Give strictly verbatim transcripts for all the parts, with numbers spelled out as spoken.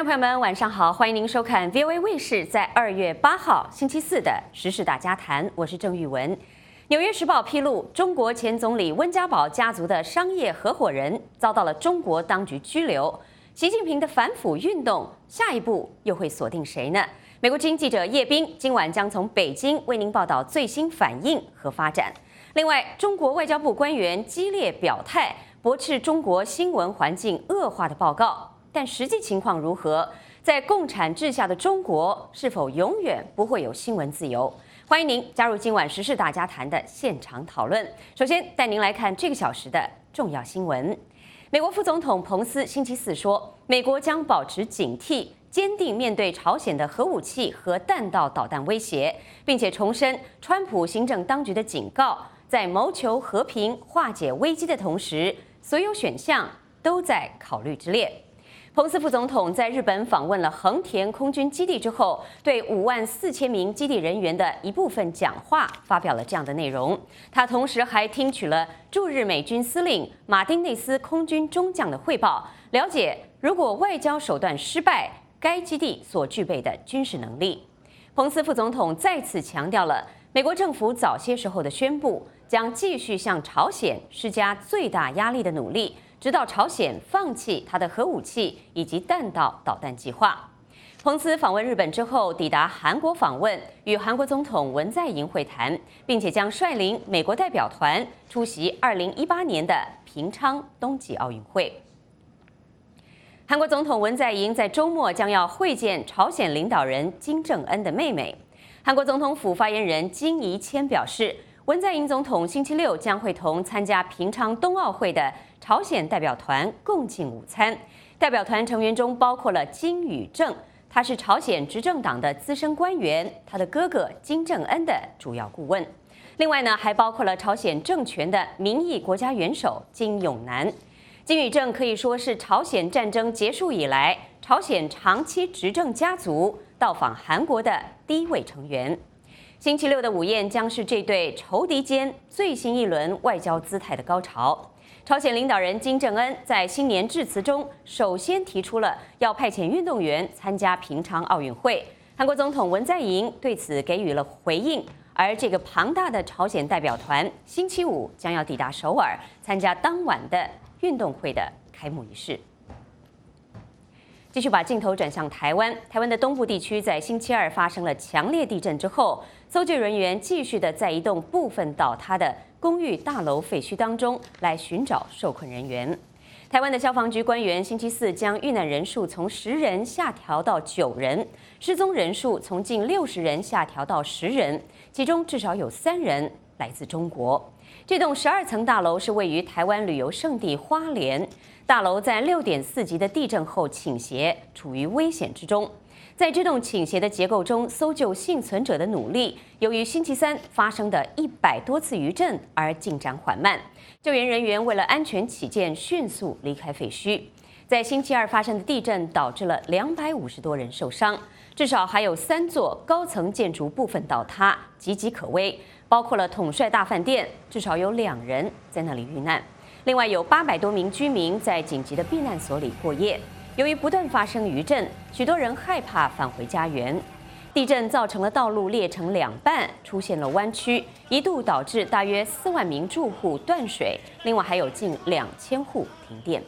众朋友们，晚上好，欢迎您收看 V O A 卫视在二月八号星期四的时事大家谈，我是郑玉文。纽约时报披露，中国前总理温家宝家族的商业合伙人遭到了中国当局拘留。习近平的反腐运动下一步又会锁定谁呢？美国之音记者叶斌今晚将从北京为您报道最新反应和发展。另外，中国外交部官员激烈表态，驳斥中国新闻环境恶化的报告。但实际情况如何？在共产制下的中国，是否永远不会有新闻自由？欢迎您加入今晚时事大家谈的现场讨论。首先带您来看这个小时的重要新闻。美国副总统彭斯星期四说，美国将保持警惕，坚定面对朝鲜的核武器和弹道导弹威胁，并且重申川普行政当局的警告，在谋求和平、化解危机的同时，所有选项都在考虑之列。彭斯副总统在日本访问了横田空军基地之后，对五万四千名基地人员的一部分讲话发表了这样的内容。他同时还听取了驻日美军司令马丁内斯空军中将的汇报，了解如果外交手段失败，该基地所具备的军事能力。彭斯副总统再次强调了美国政府早些时候的宣布，将继续向朝鲜施加最大压力的努力，直到朝鲜放弃他的核武器以及弹道导弹计划。彭斯访问日本之后，抵达韩国访问，与韩国总统文在寅会谈，并且将率领美国代表团出席二零一八年的平昌冬季奥运会。韩国总统文在寅在周末将要会见朝鲜领导人金正恩的妹妹。韩国总统府发言人金怡谦表示，文在寅总统星期六将会同参加平昌冬奥会的朝鲜代表团共进午餐。代表团成员中包括了金宇正，他是朝鲜执政党的资深官员，他的哥哥金正恩的主要顾问。另外呢，还包括了朝鲜政权的民意国家元首金永南。金宇正可以说是朝鲜战争结束以来，朝鲜长期执政家族到访韩国的第一位成员。星期六的午宴将是这对仇敌间最新一轮外交姿态的高潮。朝鲜领导人金正恩在新年致辞中，首先提出了要派遣运动员参加平昌奥运会。韩国总统文在寅对此给予了回应，而这个庞大的朝鲜代表团星期五将要抵达首尔，参加当晚的运动会的开幕仪式。继续把镜头转向台湾，台湾的东部地区在星期二发生了强烈地震之后，搜救人员继续的在一栋部分倒塌的公寓大楼废墟当中来寻找受困人员。台湾的消防局官员星期四将遇难人数从十人下调到九人，失踪人数从近六十人下调到十人，其中至少有三人来自中国。这栋十二层大楼是位于台湾旅游胜地花莲，大楼在六点四级的地震后倾斜，处于危险之中。在这栋倾斜的结构中，搜救幸存者的努力，由于星期三发生的一百多次余震而进展缓慢。救援人员为了安全起见，迅速离开废墟。在星期二发生的地震导致了两百五十多人受伤，至少还有三座高层建筑部分倒塌，岌岌可危。包括了统帅大饭店，至少有两人在那里遇难。另外有八百多名居民在紧急的避难所里过夜。由于不断发生余震，许多人害怕返回家园。地震造成了道路裂成两半，出现了弯曲，一度导致大约四万名住户断水，另外还有近两千户停电。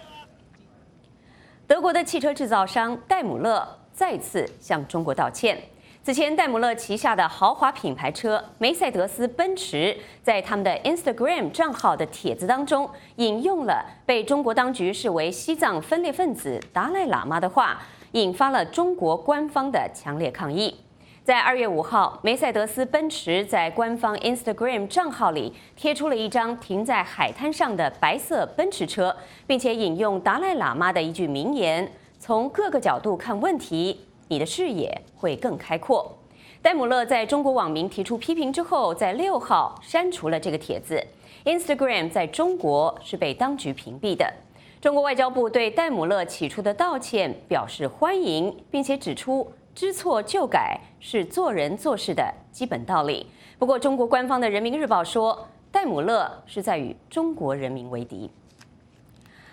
德国的汽车制造商戴姆勒再次向中国道歉。此前，戴姆勒旗下的豪华品牌车梅赛德斯奔驰在他们的 Instagram 账号的帖子当中，引用了被中国当局视为西藏分裂分子达赖喇嘛的话，引发了中国官方的强烈抗议。在二月五号，梅赛德斯奔驰在官方 Instagram 账号里贴出了一张停在海滩上的白色奔驰车，并且引用达赖喇嘛的一句名言：“从各个角度看问题，你的视野会更开阔。”戴姆勒在中国网民提出批评之后，在六号删除了这个帖子。Instagram 在中国是被当局屏蔽的。中国外交部对戴姆勒起初的道歉表示欢迎，并且指出知错就改是做人做事的基本道理。不过，中国官方的《人民日报》说，戴姆勒是在与中国人民为敌。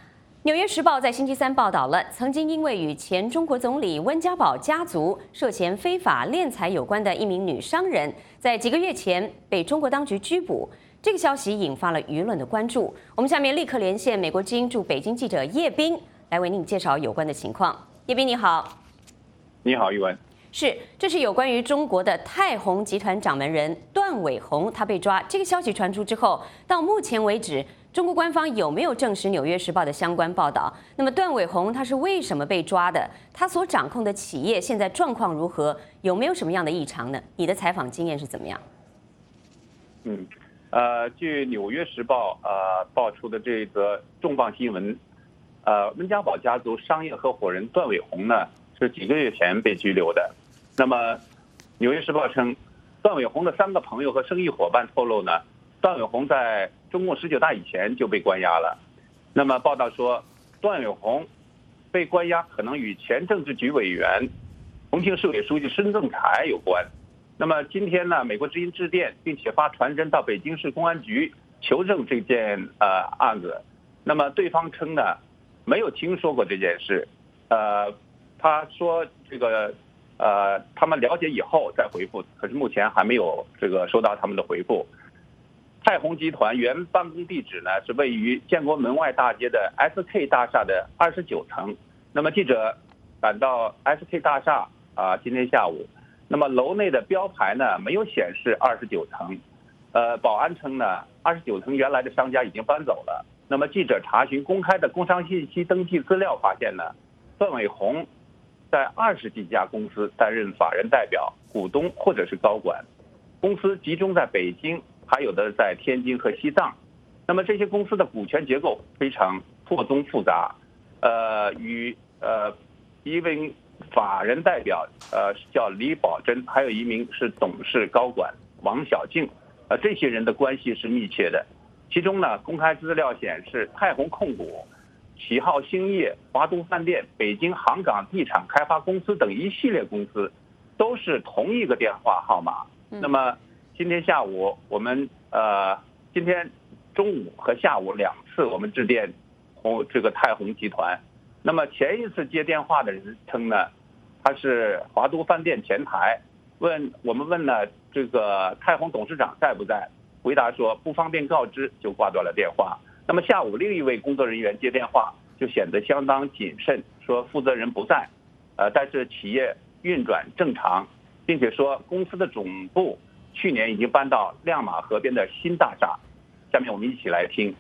纽约时报在星期三报道了，曾经因为与前中国总理温家宝家族涉嫌非法敛财有关的一名女商人，在几个月前被中国当局拘捕。这个消息引发了舆论的关注。我们下面立刻连线美国之音驻北京记者叶斌，来为您介绍有关的情况。叶斌你好。 你好，玉文。 是，这是有关于中国的泰宏集团掌门人段伟宏，他被抓。这个消息传出之后，到目前为止，中国官方有没有证实《纽约时报》的相关报道？那么段伟宏他是为什么被抓的？他所掌控的企业现在状况如何？有没有什么样的异常呢？你的采访经验是怎么样？ 嗯，呃，据《纽约时报》呃爆出的这则重磅新闻，呃，温家宝家族商业合伙人段伟宏呢是几个月前被拘留的。那么，《纽约时报》称，段伟宏的三个朋友和生意伙伴透露呢，段伟宏在中共十九大以前就被关押了。那么报道说，段伟宏被关押可能与前政治局委员、重庆市委书记孙政才有关。那么今天呢，美国之音致电，并且发传真到北京市公安局求证这件呃案子。那么对方称呢，没有听说过这件事。呃，他说这个呃他们了解以后再回复，可是目前还没有这个收到他们的回复。泰宏集团原办公地址呢是位于建国门外大街的 S K 大厦的二十九层。那么记者赶到 S K 大厦啊，今天下午。那么楼内的标牌呢没有显示二十九层，呃，保安称呢二十九层原来的商家已经搬走了。那么记者查询公开的工商信息登记资料发现呢，段伟宏在二十几家公司担任法人代表、股东或者是高管，公司集中在北京，还有的在天津和西藏。那么这些公司的股权结构非常错综复杂，呃，与呃一位法人代表呃叫李宝珍，还有一名是董事高管王小静，呃这些人的关系是密切的。其中呢，公开资料显示，泰宏控股、启浩兴业、华都饭店、北京航港地产开发公司等一系列公司都是同一个电话号码。那么今天下午我们呃今天中午和下午两次我们致电宏这个泰宏集团。那么前一次接电话的人称呢，他是华都饭店前台，问我们问呢这个泰宏董事长在不在，回答说不方便告知，就挂断了电话。那么下午另一位工作人员接电话就显得相当谨慎，说负责人不在，呃，但是企业运转正常，并且说公司的总部去年已经搬到亮马河边的新大厦。下面我们一起来听。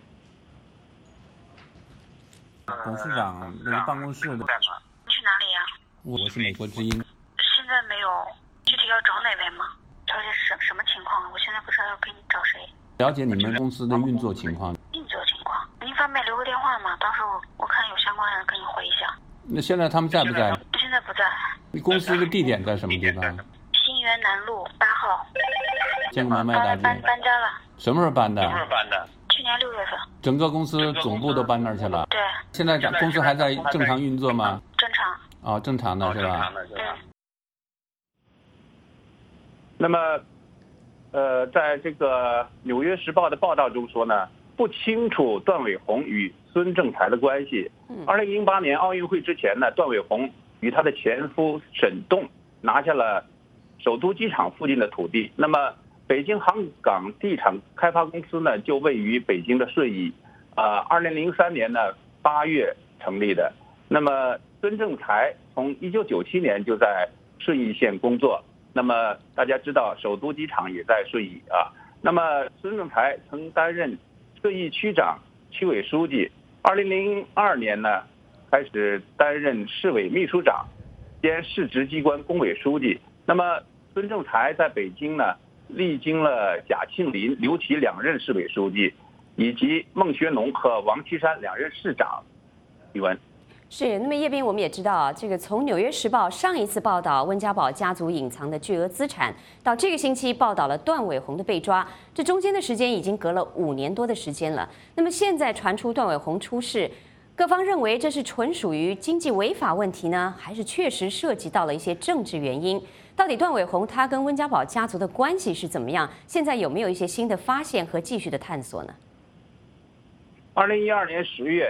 董事长那个办公室的。 你去哪里呀？ 我是美国之音。 现在没有，具体要找哪位吗？了解什什么情况？我现在不知道要给你找谁。 了解你们公司的运作情况。 运作情况，您方便留个电话吗？到时候我看有相关人跟你回一下。 那现在他们在不在？ 现在不在。 你公司的地点在什么地方？ 新源南路八号。 建国门外大街。 搬搬家了。 什么时候搬的？ 什么时候搬的？ 去年六月份。 整个公司总部都搬那儿去了。 对。 现在公司还在正常运作吗？ 正常。 哦，正常的是吧？ 嗯。 那么，呃，在这个《纽约时报》的报道中说呢，不清楚段伟宏与孙政才的关系。二零零八年奥运会之前呢，段伟宏与他的前夫沈栋拿下了首都机场附近的土地。那么，北京航港地产开发公司呢，就位于北京的顺义。啊，二零零三年呢八月成立的。那么孙政才从一九九七年就在顺义县工作。那么大家知道，首都机场也在顺义啊。那么孙政才曾担任顺义区长、区委书记。二零零二年呢，开始担任市委秘书长兼市直机关工委书记。那么孙政才在北京呢，历经了贾庆林、刘琦两任市委书记，以及孟学农和王岐山两任市长。宇文。 是，那么叶斌，我们也知道啊，这个从《纽约时报》上一次报道温家宝家族隐藏的巨额资产，到这个星期报道了段伟宏的被抓，这中间的时间已经隔了五年多的时间了。那么现在传出段伟宏出事，各方认为这是纯属于经济违法问题呢，还是确实涉及到了一些政治原因？到底段伟宏他跟温家宝家族的关系是怎么样？现在有没有一些新的发现和继续的探索呢？ 二零一二年十月，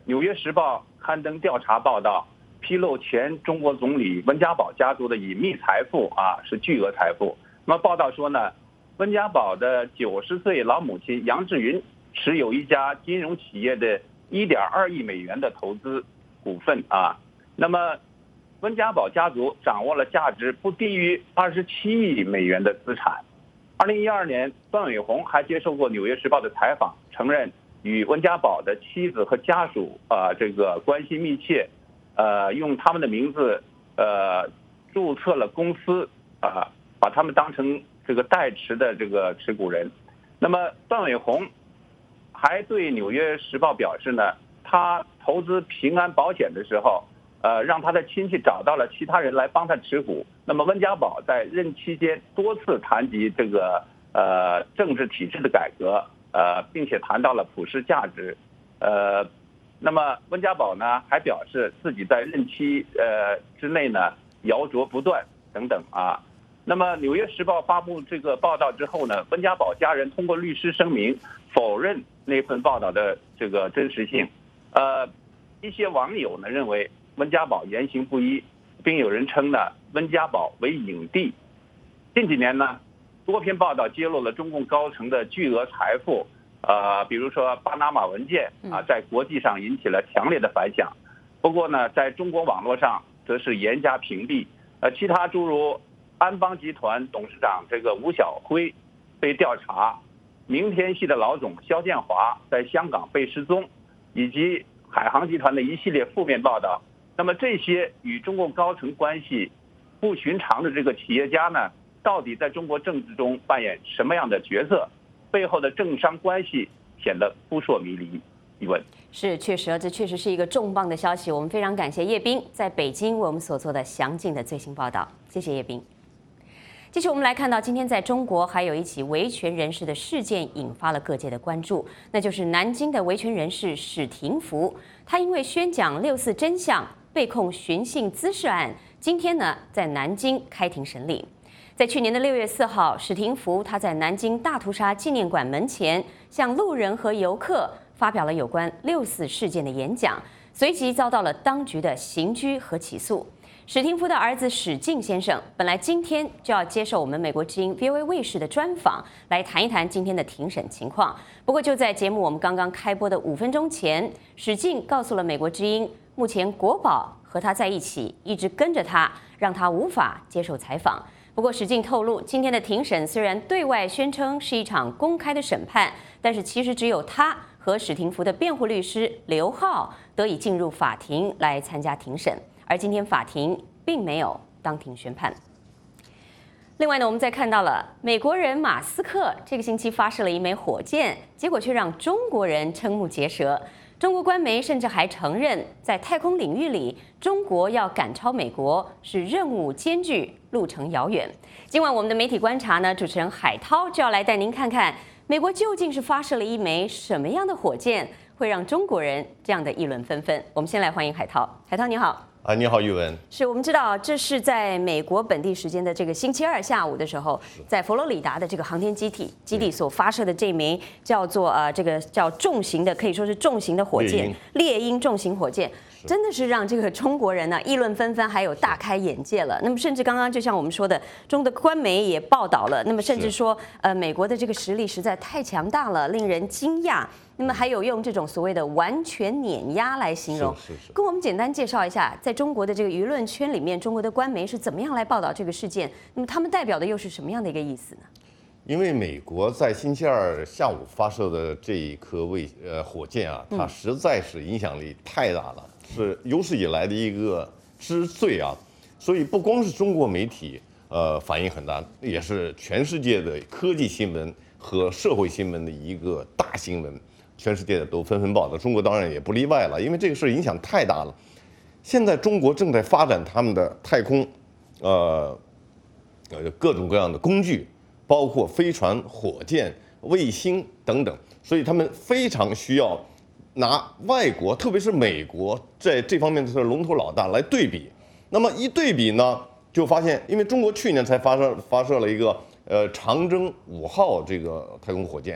纽约时报》刊登调查报道，披露前中国总理温家宝家族的隐秘财富啊，是巨额财富。那么报道说呢，温家宝的九十岁老母亲杨志云持有一家金融企业的一点二亿美元的投资股份啊。那么温家宝家族掌握了价值不低于二十七亿美元的资产。二零一二年，段伟宏还接受过《纽约时报》的采访，承认与温家宝的妻子和家属啊、呃、这个关系密切，呃，用他们的名字呃注册了公司啊、呃，把他们当成这个代持的这个持股人。那么段伟宏还对《纽约时报》表示呢，他投资平安保险的时候，呃，让他的亲戚找到了其他人来帮他持股。那么温家宝在任期间多次谈及这个呃政治体制的改革，呃，并且谈到了普世价值，呃，那么温家宝呢还表示自己在任期呃之内呢摇着不断等等啊。那么《纽约时报》发布这个报道之后呢，温家宝家人通过律师声明否认那份报道的这个真实性。呃，一些网友呢认为温家宝言行不一，并有人称呢温家宝为影帝。近几年呢，多篇报道揭露了中共高层的巨额财富，呃，比如说巴拿马文件啊，在国际上引起了强烈的反响。不过呢，在中国网络上则是严加屏蔽。呃，其他诸如安邦集团董事长这个吴晓辉被调查，明天系的老总肖建华在香港被失踪，以及海航集团的一系列负面报道。那么这些与中共高层关系不寻常的这个企业家呢，到底在中国政治中扮演什么样的角色？背后的政商关系显得扑朔迷离。一问是，确实，这确实是一个重磅的消息。我们非常感谢叶斌在北京为我们所做的详尽的最新报道，谢谢叶斌。继续，我们来看到今天在中国还有一起维权人士的事件引发了各界的关注，那就是南京的维权人士史廷福，他因为宣讲六四真相被控寻衅滋事案，今天呢在南京开庭审理。在去年的六月四号，史廷福他在南京大屠杀纪念馆门前向路人和游客发表了有关六四事件的演讲，随即遭到了当局的刑拘和起诉。史廷福的儿子史进先生本来今天就要接受我们美国之音 V O A 卫视的专访，来谈一谈今天的庭审情况。不过就在节目我们刚刚开播的五分钟前，史进告诉了美国之音，目前国保和他在一起，一直跟着他，让他无法接受采访。不过史进透露，今天的庭审虽然对外宣称是一场公开的审判，但是其实只有他和史廷福的辩护律师刘浩得以进入法庭来参加庭审。而今天法庭并没有当庭宣判。另外呢，我们再看到了美国人马斯克这个星期发射了一枚火箭，结果却让中国人瞠目结舌。中国官媒甚至还承认，在太空领域里，中国要赶超美国是任务艰巨，路程遥远。今晚我们的媒体观察呢，主持人海涛就要来带您看看，美国究竟是发射了一枚什么样的火箭，会让中国人这样的议论纷纷。我们先来欢迎海涛。海涛你好。 啊，你好，玉文。 是我们知道，这是在美国本地时间的这个星期二下午的时候，在佛罗里达的这个航天基地基地所发射的这枚叫做呃这个叫重型的，可以说是重型的火箭猎鹰重型火箭，真的是让这个中国人呢议论纷纷，还有大开眼界了。那么甚至刚刚就像我们说的，中国的官媒也报道了，那么甚至说呃美国的这个实力实在太强大了，令人惊讶。那么还有用这种所谓的完全碾压来形容， 是是是跟我们简单介绍一下，在中国的这个舆论圈里面，中国的官媒是怎么样来报道这个事件？那么他们代表的又是什么样的一个意思呢？ 因为美国在星期二下午发射的这一颗卫呃火箭啊，它实在是影响力太大了，是有史以来的一个之最啊。所以不光是中国媒体呃反应很大，也是全世界的科技新闻和社会新闻的一个大新闻。全世界的都纷纷报道，中国当然也不例外了，因为这个事影响太大了。现在中国正在发展他们的太空，呃，呃各种各样的工具，包括飞船、火箭、卫星等等，所以他们非常需要拿外国，特别是美国在这方面的龙头老大来对比。那么一对比呢，就发现，因为中国去年才发射发射了一个呃长征五号这个太空火箭。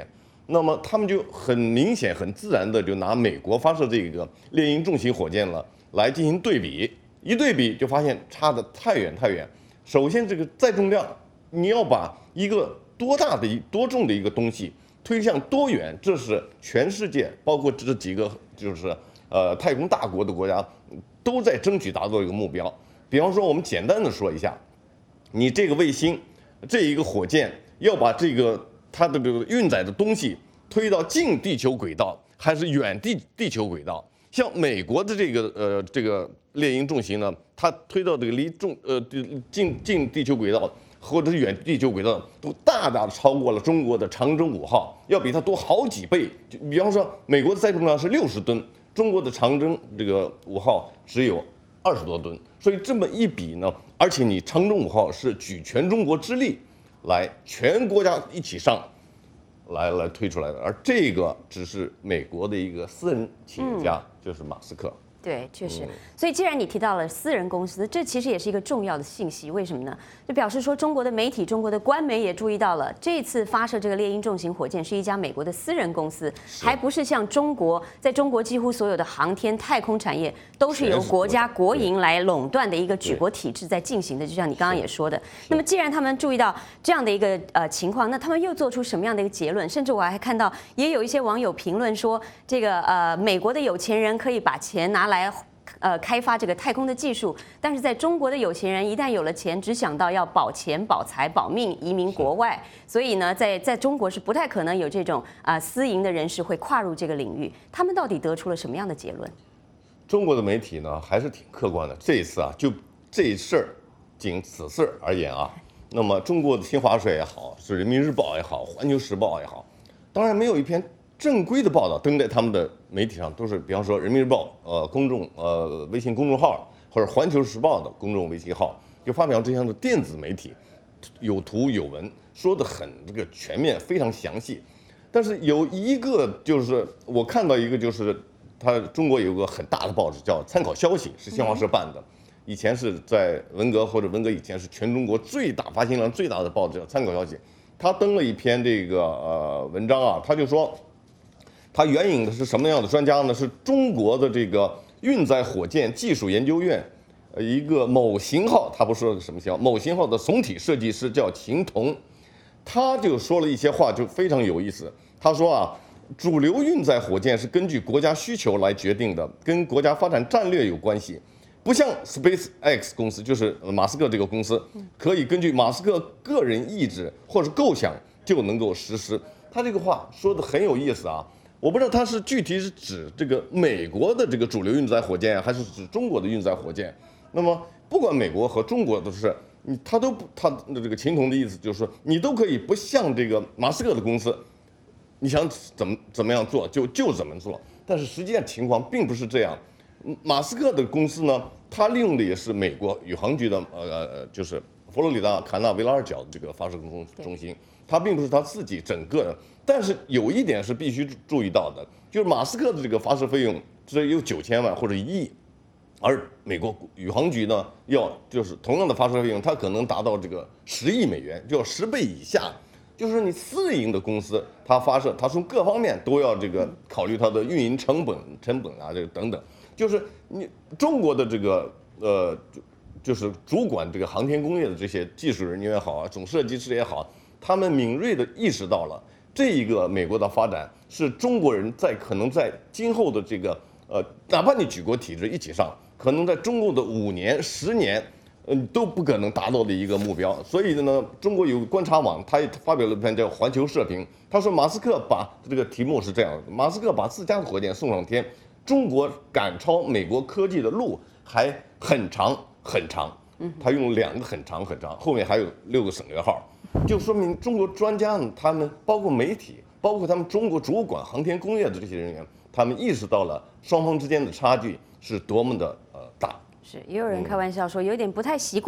那么他们就很明显、很自然的就拿美国发射这个猎鹰重型火箭了来进行对比，一对比就发现差得太远太远。首先，这个载重量，你要把一个多大的一多重的一个东西推向多远，这是全世界包括这几个就是呃太空大国的国家都在争取达到一个目标。比方说，我们简单的说一下，你这个卫星这一个火箭要把这个它的这个运载的东西推到近地球轨道还是远地地球轨道？像美国的这个呃这个猎鹰重型呢，它推到这个离重呃近近地球轨道或者是远地球轨道，都大大的超过了中国的长征五号，要比它多好几倍。就比方说，美国的载重量是六十吨，中国的长征这个五号只有二十多吨。所以这么一比呢，而且你长征五号是举全中国之力来全国家一起上来来推出来的，而这个只是美国的一个私人企业家，嗯、就是马斯克。 对，确实。所以既然你提到了私人公司，这其实也是一个重要的信息。为什么呢？就表示说，中国的媒体、中国的官媒也注意到了，这次发射这个猎鹰重型火箭是一家美国的私人公司，还不是像中国，在中国几乎所有的航天、太空产业都是由国家国营来垄断的一个举国体制在进行的。就像你刚刚也说的，那么既然他们注意到这样的一个呃情况，那他们又做出什么样的一个结论？甚至我还看到也有一些网友评论说，这个呃美国的有钱人可以把钱拿来。呃，开发这个太空的技术，但是在中国的有钱人一旦有了钱，只想到要保钱、保财、保命，移民国外，所以呢，在在中国是不太可能有这种啊、呃、私营的人士会跨入这个领域。他们到底得出了什么样的结论？ 中国的媒体呢，还是挺客观的。这一次啊，就这事儿，仅此事而言啊，那么中国的新华社也好，是人民日报也好，环球时报也好，当然没有一篇正规的报道登在他们的媒体上，都是比方说人民日报呃公众呃微信公众号，或者环球时报的公众微信号，就发表这样的电子媒体，有图有文，说的很这个全面，非常详细。但是有一个就是我看到一个就是他中国有个很大的报纸叫参考消息，是新华社办的，以前是在文革或者文革以前是全中国最大发行量最大的报纸叫参考消息，他登了一篇这个呃文章啊，他就说。他援引的是什么样的专家呢？是中国的这个运载火箭技术研究院，呃，一个某型号，他不说是什么型号，某型号的总体设计师叫秦彤，他就说了一些话，就非常有意思。他说啊，主流运载火箭是根据国家需求来决定的，跟国家发展战略有关系，不像 SpaceX 公司，就是马斯克这个公司，可以根据马斯克个人意志或者构想就能够实施。他这个话说的很有意思啊。我不知道它是具体是指这个美国的这个主流运载火箭，还是指中国的运载火箭。那么不管美国和中国都是，你他都不他的这个秦彤的意思就是说，你都可以不像这个马斯克的公司，你想怎么怎么样做就就怎么做。但是实际上情况并不是这样。马斯克的公司呢，他利用的也是美国宇航局的呃呃就是佛罗里达卡纳维拉尔角的这个发射中中心，他并不是他自己整个的。但是有一点是必须注意到的，就是马斯克的这个发射费用只有九千万或者一亿，而美国宇航局呢，要就是同样的发射费用，它可能达到这个十亿美元，就要十倍以下。就是你私营的公司，它发射，它从各方面都要这个考虑它的运营成本、成本啊，这个等等。就是你中国的这个呃，就就是主管这个航天工业的这些技术人员也好啊，总设计师也好，他们敏锐地意识到了。这一个美国的发展是中国人在可能在今后的这个呃，哪怕你举国体制一起上，可能在中国的五年、十年，嗯、呃，都不可能达到的一个目标。所以呢，中国有观察网，他发表了一篇叫《环球社评》，他说马斯克把这个题目是这样的：马斯克把自家的火箭送上天，中国赶超美国科技的路还很长很长。他用两个很长很长，后面还有六个省略号。就说明中国专家呢，他们包括媒体，包括他们中国主管航天工业的这些人员，他们意识到了双方之间的差距是多么的呃大。 是，也有人开玩笑说，有点不太习惯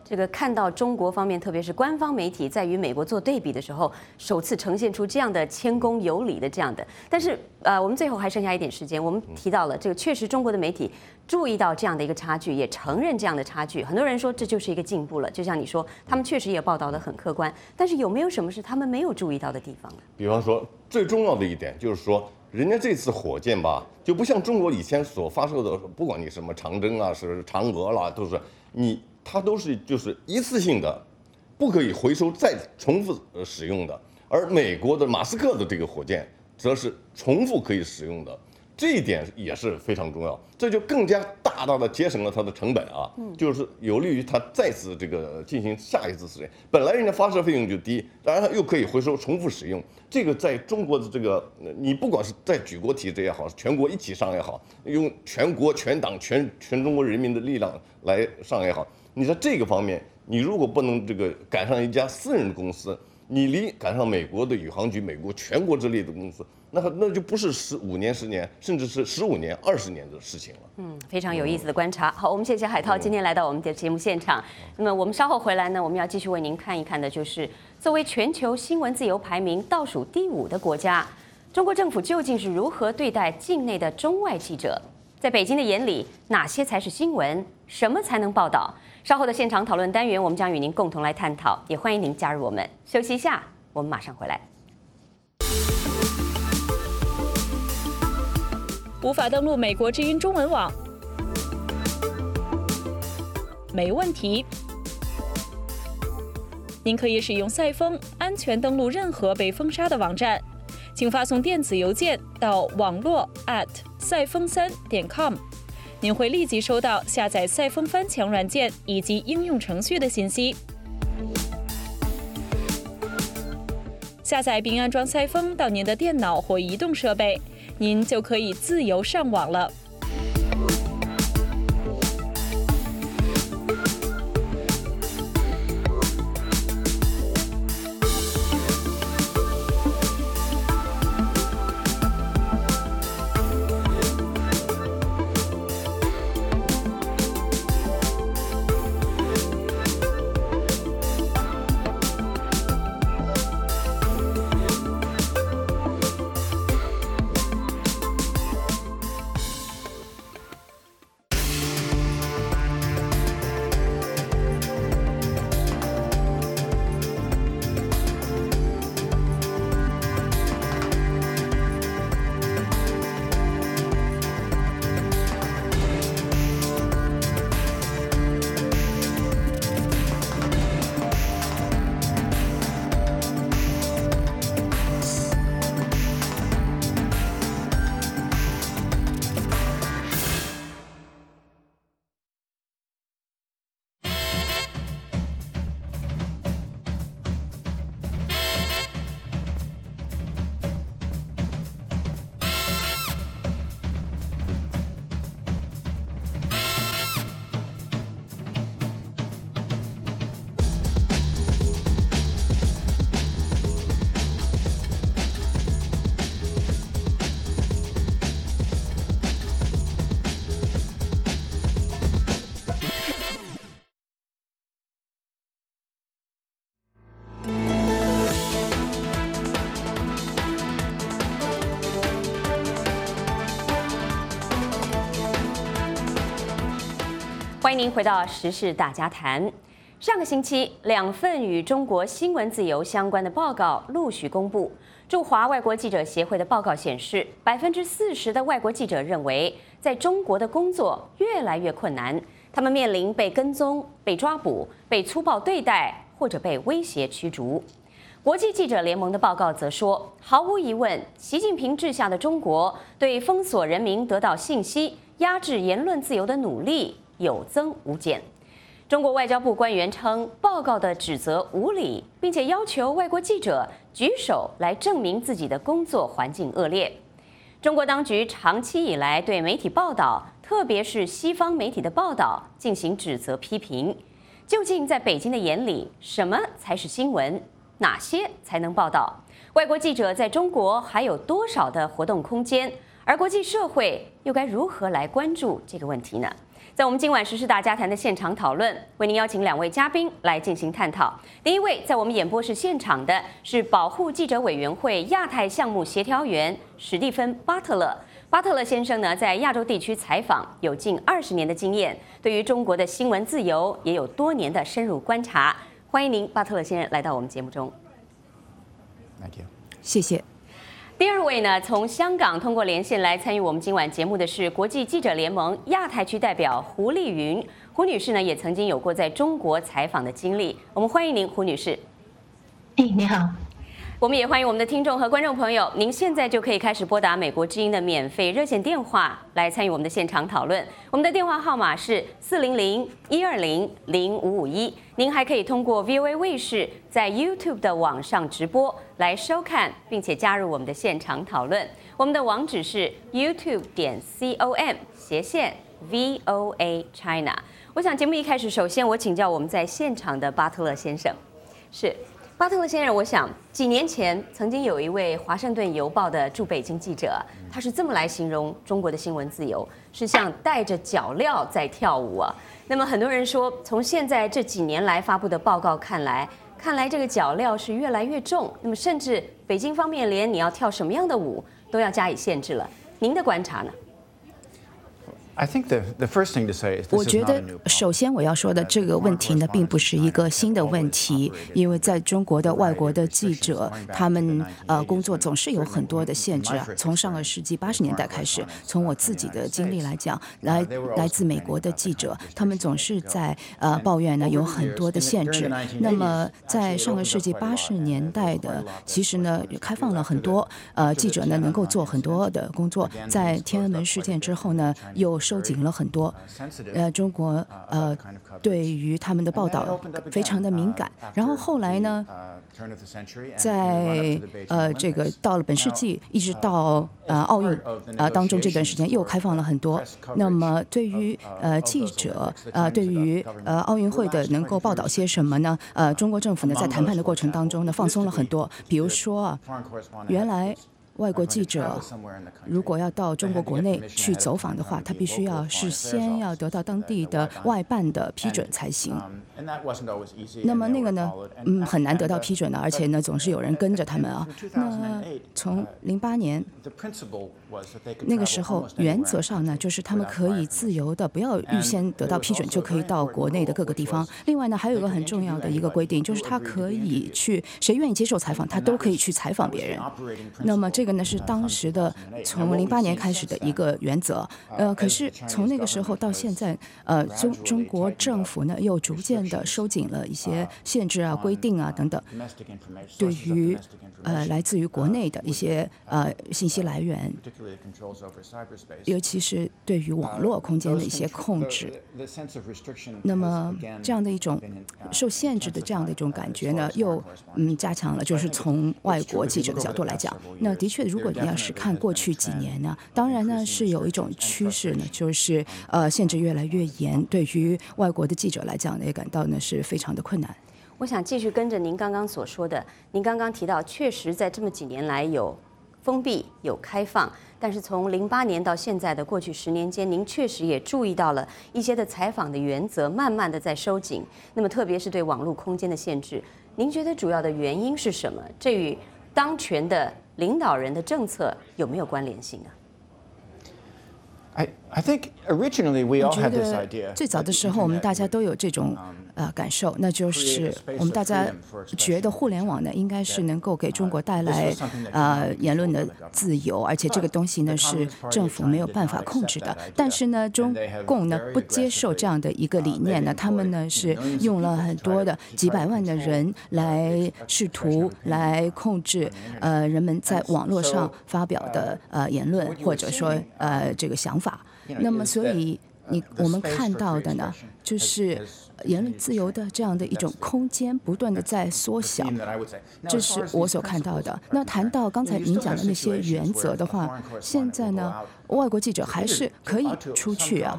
这个看到中国方面，特别是官方媒体，在与美国做对比的时候，首次呈现出这样的谦恭有礼的这样的。但是，呃，我们最后还剩下一点时间，我们提到了这个，确实中国的媒体注意到这样的一个差距，也承认这样的差距。很多人说这就是一个进步了，就像你说，他们确实也报道得很客观。但是有没有什么是他们没有注意到的地方呢？ 比方说，最重要的一点就是说，人家这次火箭吧，就不像中国以前所发射的，不管你什么长征啊，是嫦娥啦，都是你。它都是就是一次性的，不可以回收再重复使用的。而美国的马斯克的这个火箭则是重复可以使用的，这一点也是非常重要。这就更加大大的节省了它的成本啊，就是有利于它再次这个进行下一次实验。本来人家发射费用就低，当然又可以回收重复使用。这个在中国的这个，你不管是在举国体制也好，全国一起上也好，用全国全党全全中国人民的力量来上也好。你在这个方面，你如果不能这个赶上一家私人公司，你离赶上美国的宇航局、美国全国之力的公司，那那就不是十五年、十年，甚至是十五年、二十年的事情了。 嗯，非常有意思的观察。好，我们谢谢海涛今天来到我们的节目现场。那么我们稍后回来呢，我们要继续为您看一看的，就是作为全球新闻自由排名倒数第五的国家，中国政府究竟是如何对待境内的中外记者？在北京的眼里，哪些才是新闻？什么才能报道？稍后的现场讨论单元，我们将与您共同来探讨，也欢迎您加入我们。休息一下，我们马上回来。 无法登录美国之音中文网，没问题。您可以使用赛风安全登录任何被封杀的网站，请发送电子邮件到网络 at 赛风三点 com。您会立即收到下载赛风翻墙软件以及应用程序的信息。下载并安装赛风到您的电脑或移动设备，您就可以自由上网了。 欢迎您回到时事大家谈。上个星期，两份与中国新闻自由相关的报告陆续公布。驻华外国记者协会的报告显示，百分之四十的外国记者认为，在中国的工作越来越困难，他们面临被跟踪、被抓捕、被粗暴对待或者被威胁驱逐。国际记者联盟的报告则说，毫无疑问，习近平治下的中国对封锁人民得到信息、压制言论自由的努力有增无减。中国外交部官员称，报告的指责无理，并且要求外国记者举手来证明自己的工作环境恶劣。中国当局长期以来对媒体报道，特别是西方媒体的报道进行指责批评。究竟在北京的眼里，什么才是新闻？哪些才能报道？外国记者在中国还有多少的活动空间？而国际社会又该如何来关注这个问题呢？ 在我们今晚时事大家谈的现场讨论，为您邀请两位嘉宾来进行探讨。第一位在我们演播室现场的是保护记者委员会亚太项目协调员史蒂芬·巴特勒。巴特勒先生呢，在亚洲地区采访有近二十年的经验，对于中国的新闻自由也有多年的深入观察。欢迎您，巴特勒先生来到我们节目中。 Thank you. 谢谢。 第二位呢，从香港通过连线来参与我们今晚节目的是国际记者联盟亚太区代表胡丽云。胡女士呢，也曾经有过在中国采访的经历。我们欢迎您，胡女士。 哎，你好。 我们也欢迎我们的听众和观众朋友，您现在就可以开始拨打美国之音的免费热线电话来参与我们的现场讨论。我们的电话号码是四零零一二零零五五一。您还可以通过 V O A 卫视在 YouTube 的网上直播来收看，并且加入我们的现场讨论。我们的网址是 YouTube 点 com 斜线 V O A China。我想节目一开始，首先我请教我们在现场的巴特勒先生，是。巴特勒先生，我想几年前曾经有一位《华盛顿邮报》的驻北京记者，他是这么来形容中国的新闻自由，是像带着脚镣在跳舞啊。那么很多人说，从现在这几年来发布的报告看来，看来这个脚镣是越来越重，那么甚至北京方面连你要跳什么样的舞都要加以限制了。您的观察呢？ 我觉得，首先我要说的这个问题呢，并不是一个新的问题，因为在中国的外国的记者，他们呃工作总是有很多的限制啊。从上个世纪八十年代开始，从我自己的经历来讲，来来自美国的记者，他们总是在呃抱怨呢有很多的限制。那么在上个世纪八十年代的，其实呢开放了很多呃记者呢能够做很多的工作。在天安门事件之后呢，又收紧了很多，呃，中国呃对于他们的报道非常的敏感。然后后来呢，在呃这个到了本世纪，一直到呃奥运呃当中这段时间又开放了很多。那么对于呃记者呃对于呃奥运会的能够报道些什么呢？呃，中国政府呢在谈判的过程当中呢放松了很多，比如说啊，原来。外国记者如果要到中国国内去走访的话，他必须要事先要得到当地的外办的批准才行。那么那个呢，嗯，很难得到批准的，而且呢，总是有人跟着他们啊。那从零八年那个时候，原则上呢，就是他们可以自由的，不要预先得到批准就可以到国内的各个地方。另外呢，还有一个很重要的一个规定，就是他可以去，谁愿意接受采访，他都可以去采访别人。那么这。这个呢是当时的从零八年开始的一个原则，呃，可是从那个时候到现在，呃，中中国政府呢又逐渐的收紧了一些限制啊、规定啊等等，对于呃来自于国内的一些呃信息来源，尤其是对于网络空间的一些控制。那么这样的一种受限制的这样的一种感觉呢，又嗯加强了，就是从外国记者的角度来讲，那的确。如果你要是看过去几年呢，当然呢是有一种趋势呢，就是呃限制越来越严，对于外国的记者来讲呢，也感到呢是非常的困难。 我想继续跟着您刚刚所说的，您刚刚提到，确实在这么几年来有封闭有开放，但是从零八年到现在的过去十年间，您确实也注意到了一些的采访的原则慢慢的在收紧，那么特别是对网络空间的限制，您觉得主要的原因是什么？这与当权的领导人的政策有没有关联性呢？ I I think originally we all had this idea. 最早的时候，我们大家都有这种呃感受，那就是我们大家觉得互联网呢，应该是能够给中国带来呃言论的自由，而且这个东西呢是政府没有办法控制的。但是呢，中共呢不接受这样的一个理念呢，他们呢是用了很多的几百万的人来试图来控制呃人们在网络上发表的呃言论，或者说呃这个想法。那么，所以你我们看到的呢，就是言论自由的这样的一种空间不断的在缩小，这是我所看到的。那谈到刚才您讲的那些原则的话，现在呢，外国记者还是可以出去啊。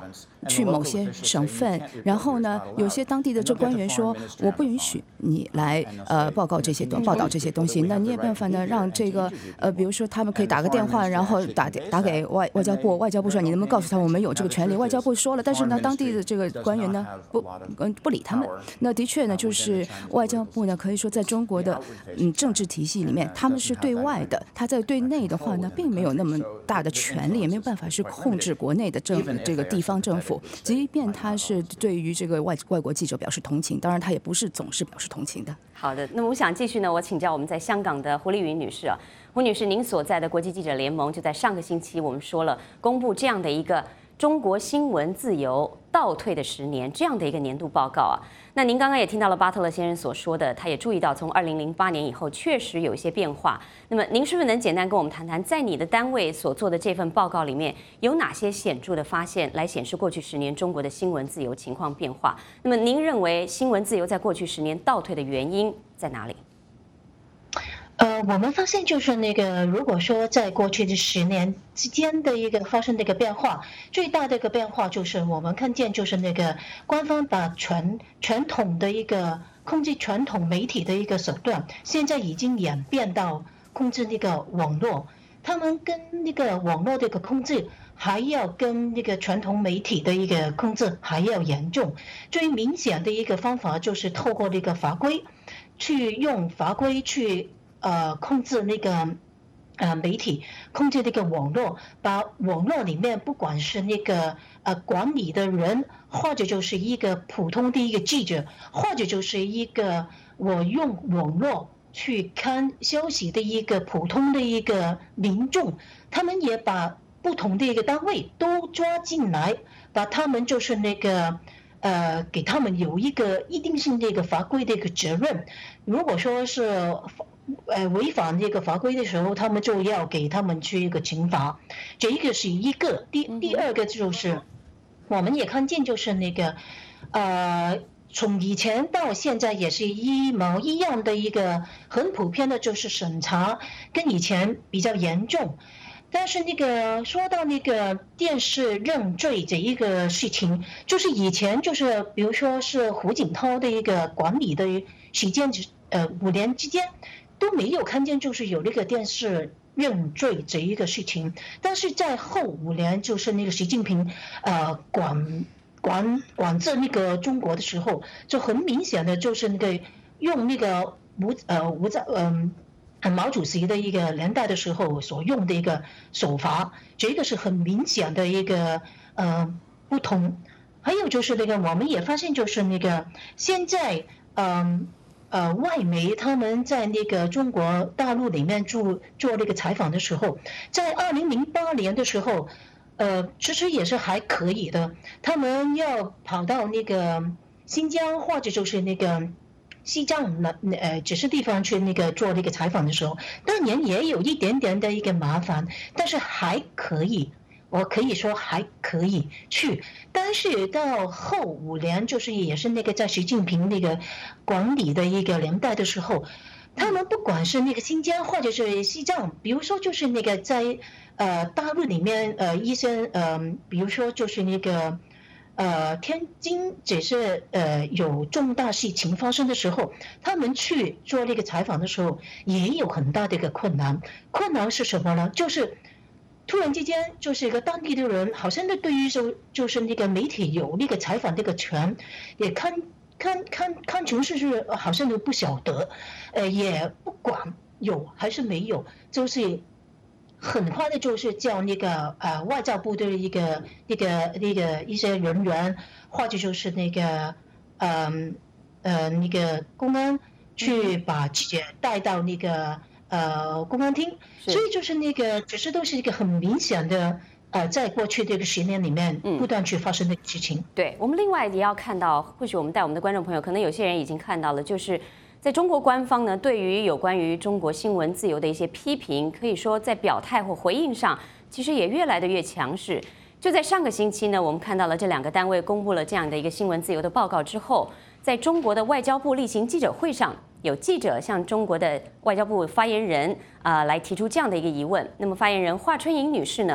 去某些省份，然后呢，有些当地的这官员说，我不允许你来呃报告这些东报道这些东西，那你也没办法呢让这个呃，比如说他们可以打个电话，然后打打给外外交部，外交部说你能不能告诉他我们有这个权利？外交部说了，但是呢，当地的这个官员呢不嗯不理他们。那的确呢，就是外交部呢可以说在中国的嗯政治体系里面，他们是对外的，他在对内的话呢，并没有那么大的权利，也没有办法是控制国内的政这个地方政府。即便他是对于这个外外国记者表示同情，当然他也不是总是表示同情的。 好的，那么我想继续呢，我请教我们在香港的胡丽云女士啊，胡女士，您所在的国际记者联盟就在上个星期我们说了，公布这样的一个中国新闻自由倒退的十年这样的一个年度报告啊。那您刚刚也听到了巴特勒先生所说的，他也注意到从二零零八年以后确实有一些变化。那么您是不是能简单跟我们谈谈，在你的单位所做的这份报告里面有哪些显著的发现，来显示过去十年中国的新闻自由情况变化？那么您认为新闻自由在过去十年倒退的原因在哪里？ 呃，我们发现就是那个，如果说在过去的十年之间的一个发生的一个变化，最大的一个变化就是我们看见就是那个官方把传传统的一个控制传统媒体的一个手段，现在已经演变到控制那个网络，他们跟那个网络的一个控制，还要跟那个传统媒体的一个控制还要严重。最明显的一个方法就是透过那个法规，去用法规去。呃，控制那个呃媒体，控制那个网络，把网络里面不管是那个呃管理的人，或者就是一个普通的一个记者，或者就是一个我用网络去看消息的一个普通的一个民众，他们也把不同的一个单位都抓进来，把他们就是那个。呃，给他们有一个一定性的一个法规的一个责任。如果说是呃违反这个法规的时候，他们就要给他们去一个惩罚。这一个是一个，第第二个就是我们也看见就是那个呃。从以前到现在也是一模一样的一个很普遍的，就是审查跟以前比较严重。但是那个说到那个电视认罪这一个事情，就是以前就是比如说是胡锦涛的一个管理的时间，呃五年之间都没有看见就是有那个电视认罪这一个事情。但是在后五年，就是那个习近平呃管管管制那个中国的时候，就很明显的就是那个用那个吴呃吴在嗯。毛主席的一个年代的时候所用的一个手法，这个是很明显的一个呃不同。还有就是那个我们也发现就是那个现在嗯 呃, 呃外媒他们在那个中国大陆里面做做那个采访的时候，在二零零八年的时候，呃其实也是还可以的。他们要跑到那个新疆或者就是那个。西藏那呃只是地方去那个做那个采访的时候，当年也有一点点的一个麻烦，但是还可以，我可以说还可以去。但是到后五年，就是也是那个在习近平那个管理的一个年代的时候，他们不管是那个新疆或者是西藏，比如说就是那个在呃大陆里面呃一些呃比如说就是那个。呃，天津只是呃有重大事情发生的时候，他们去做那个采访的时候，也有很大的一个困难。困难是什么呢？就是突然之间，就是一个当地的人，好像对于就就是那个媒体有那个采访这个权，也看看看看成是是好像都不晓得，呃，也不管有还是没有，就是。很快的，就是叫那个呃外交部的一个那个那个一些人员，或者就是那个嗯 呃, 呃那个公安去把记者带到那个呃公安厅，所以就是那个只是都是一个很明显的呃在过去这个十年里面不断去发生的事情。 嗯、对我们另外也要看到，或许我们带我们的观众朋友，可能有些人已经看到了，就是。在中国官方呢，对于有关于中国新闻自由的一些批评，可以说在表态或回应上，其实也越来的越强势。就在上个星期呢，我们看到了这两个单位公布了这样的一个新闻自由的报告之后，在中国的外交部例行记者会上，有记者向中国的外交部发言人啊、呃、来提出这样的一个疑问。那么发言人华春莹女士呢，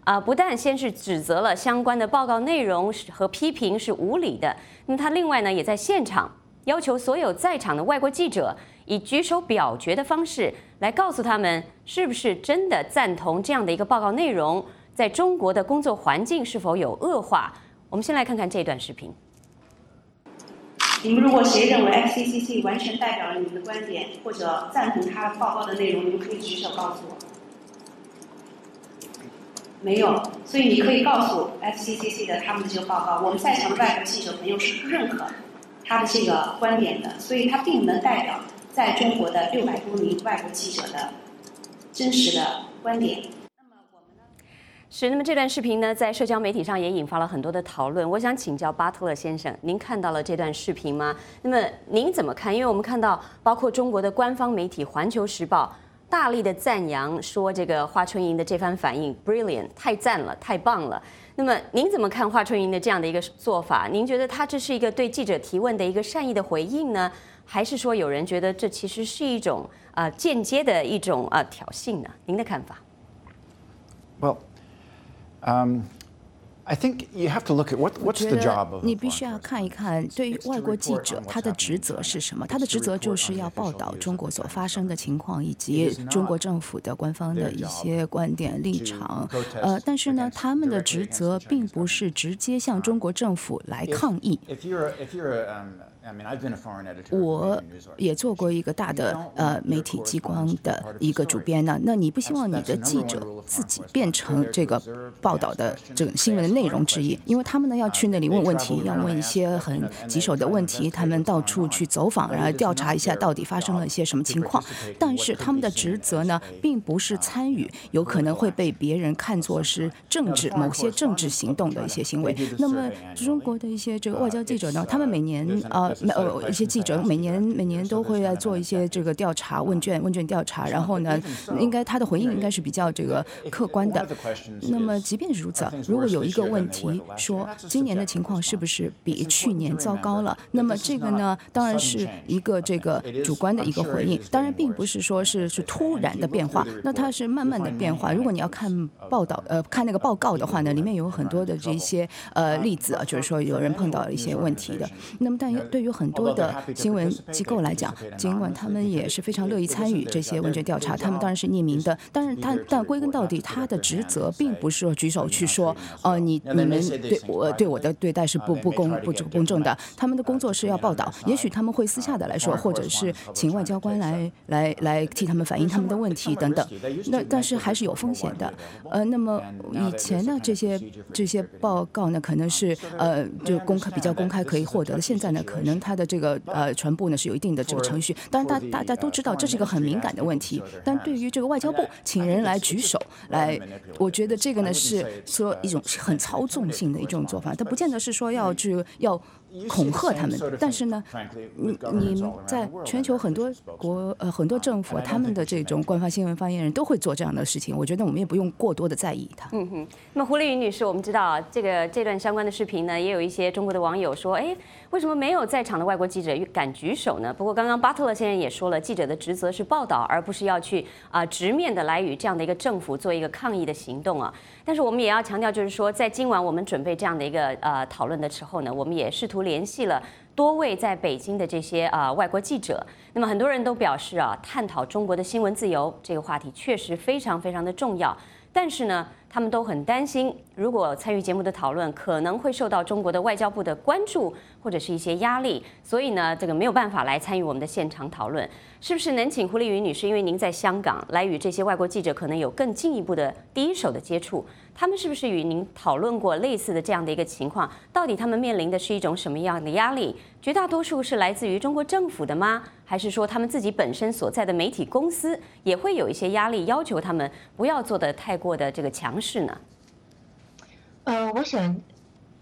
啊，不但先是指责了相关的报告内容和批评是无理的，那么他另外呢也在现场要求所有在场的外国记者以举手表决的方式来告诉他们是不是真的赞同这样的一个报告内容，在中国的工作环境是否有恶化。我们先来看看这段视频。 你们如果谁认为 F C C C 完全代表了你们的观点，或者赞同他报告的内容，你们可以举手告诉我。没有，所以你可以告诉 F C C C 的他们的这个报告，我们在场的外国记者朋友是不认可他的这个观点的，所以他并不能代表在中国的六百多名外国记者的真实的观点。 是，那么这段视频呢，在社交媒体上也引发了很多的讨论。我想请教巴特勒先生，您看到了这段视频吗？那么您怎么看？因为我们看到，包括中国的官方媒体《环球时报》大力的赞扬，说这个华春莹的这番反应 brilliant， 太赞了，太棒了。那么您怎么看华春莹的这样的一个做法？您觉得他这是一个对记者提问的一个善意的回应呢，还是说有人觉得这其实是一种啊、呃、间接的一种啊、呃、挑衅呢？您的看法 ？Well. Um, I think you have to look at what what's the job of. 你必须要看一看，对于外国记者他的职责是什么？他的职责就是要报道中国所发生的情况，以及中国政府的官方的一些观点立场。呃，但是呢，他们的职责并不是直接向中国政府来抗议。我也做过一个大的呃媒体机关的一个主编呢。那你不希望你的记者自己变成这个报道的这个新闻的内容之一，因为他们呢要去那里问问题，要问一些很棘手的问题，他们到处去走访，然后调查一下到底发生了一些什么情况。但是他们的职责呢，并不是参与有可能会被别人看作是政治某些政治行动的一些行为。那么中国的一些这个外交记者呢，他们每年啊。呃呃，一些记者每年每年都会来做一些这个调查问卷问卷调查，然后呢，应该他的回应应该是比较这个客观的。那么即便是如此，如果有一个问题说今年的情况是不是比去年糟糕了，那么这个呢，当然是一个这个主观的一个回应，当然并不是说是是突然的变化，那它是慢慢的变化。如果你要看报道呃看那个报告的话呢，里面有很多的这些呃例子啊，就是说有人碰到了一些问题的。那么但对于很多的新闻机构来讲，尽管他们也是非常乐意参与这些问卷调查，他们当然是匿名的，但是他但归根到底，他的职责并不是说举手去说，呃，你你们对我对我的对待是不不公不公正的。他们的工作是要报道，也许他们会私下的来说，或者是请外交官来来来替他们反映他们的问题等等。那但是还是有风险的。呃，那么以前呢，这些这些报告呢，可能是呃就公开比较公开可以获得的，现在呢，可能它的这个呃传播呢是有一定的这个程序，当然大大家都知道这是一个很敏感的问题，但对于这个外交部请人来举手来，我觉得这个呢是说一种很操纵性的一种做法，它不见得是说要去要恐吓他们，但是呢，你你在全球很多国呃很多政府，他们的这种官方新闻发言人都会做这样的事情，我觉得我们也不用过多的在意它。 嗯哼，那么胡丽云女士，我们知道这个这段相关的视频呢，也有一些中国的网友说，哎，为什么没有在场的外国记者敢举手呢？不过刚刚巴特勒先生也说了，记者的职责是报道，而不是要去啊、呃、直面的来与这样的一个政府做一个抗议的行动啊。但是我们也要强调，就是说，在今晚我们准备这样的一个呃讨论的时候呢，我们也试图联系了多位在北京的这些啊、呃、外国记者。那么很多人都表示啊，探讨中国的新闻自由这个话题确实非常非常的重要。但是呢，他们都很担心，如果参与节目的讨论，可能会受到中国的外交部的关注或者是一些压力，所以呢，这个没有办法来参与我们的现场讨论。是不是能请胡丽云女士，因为您在香港，来与这些外国记者可能有更进一步的第一手的接触？他们是不是与您讨论过类似的这样的一个情况？到底他们面临的是一种什么样的压力？绝大多数是来自于中国政府的吗？还是说他们自己本身所在的媒体公司也会有一些压力，要求他们不要做得太过的这个强势呢？ 呃，我想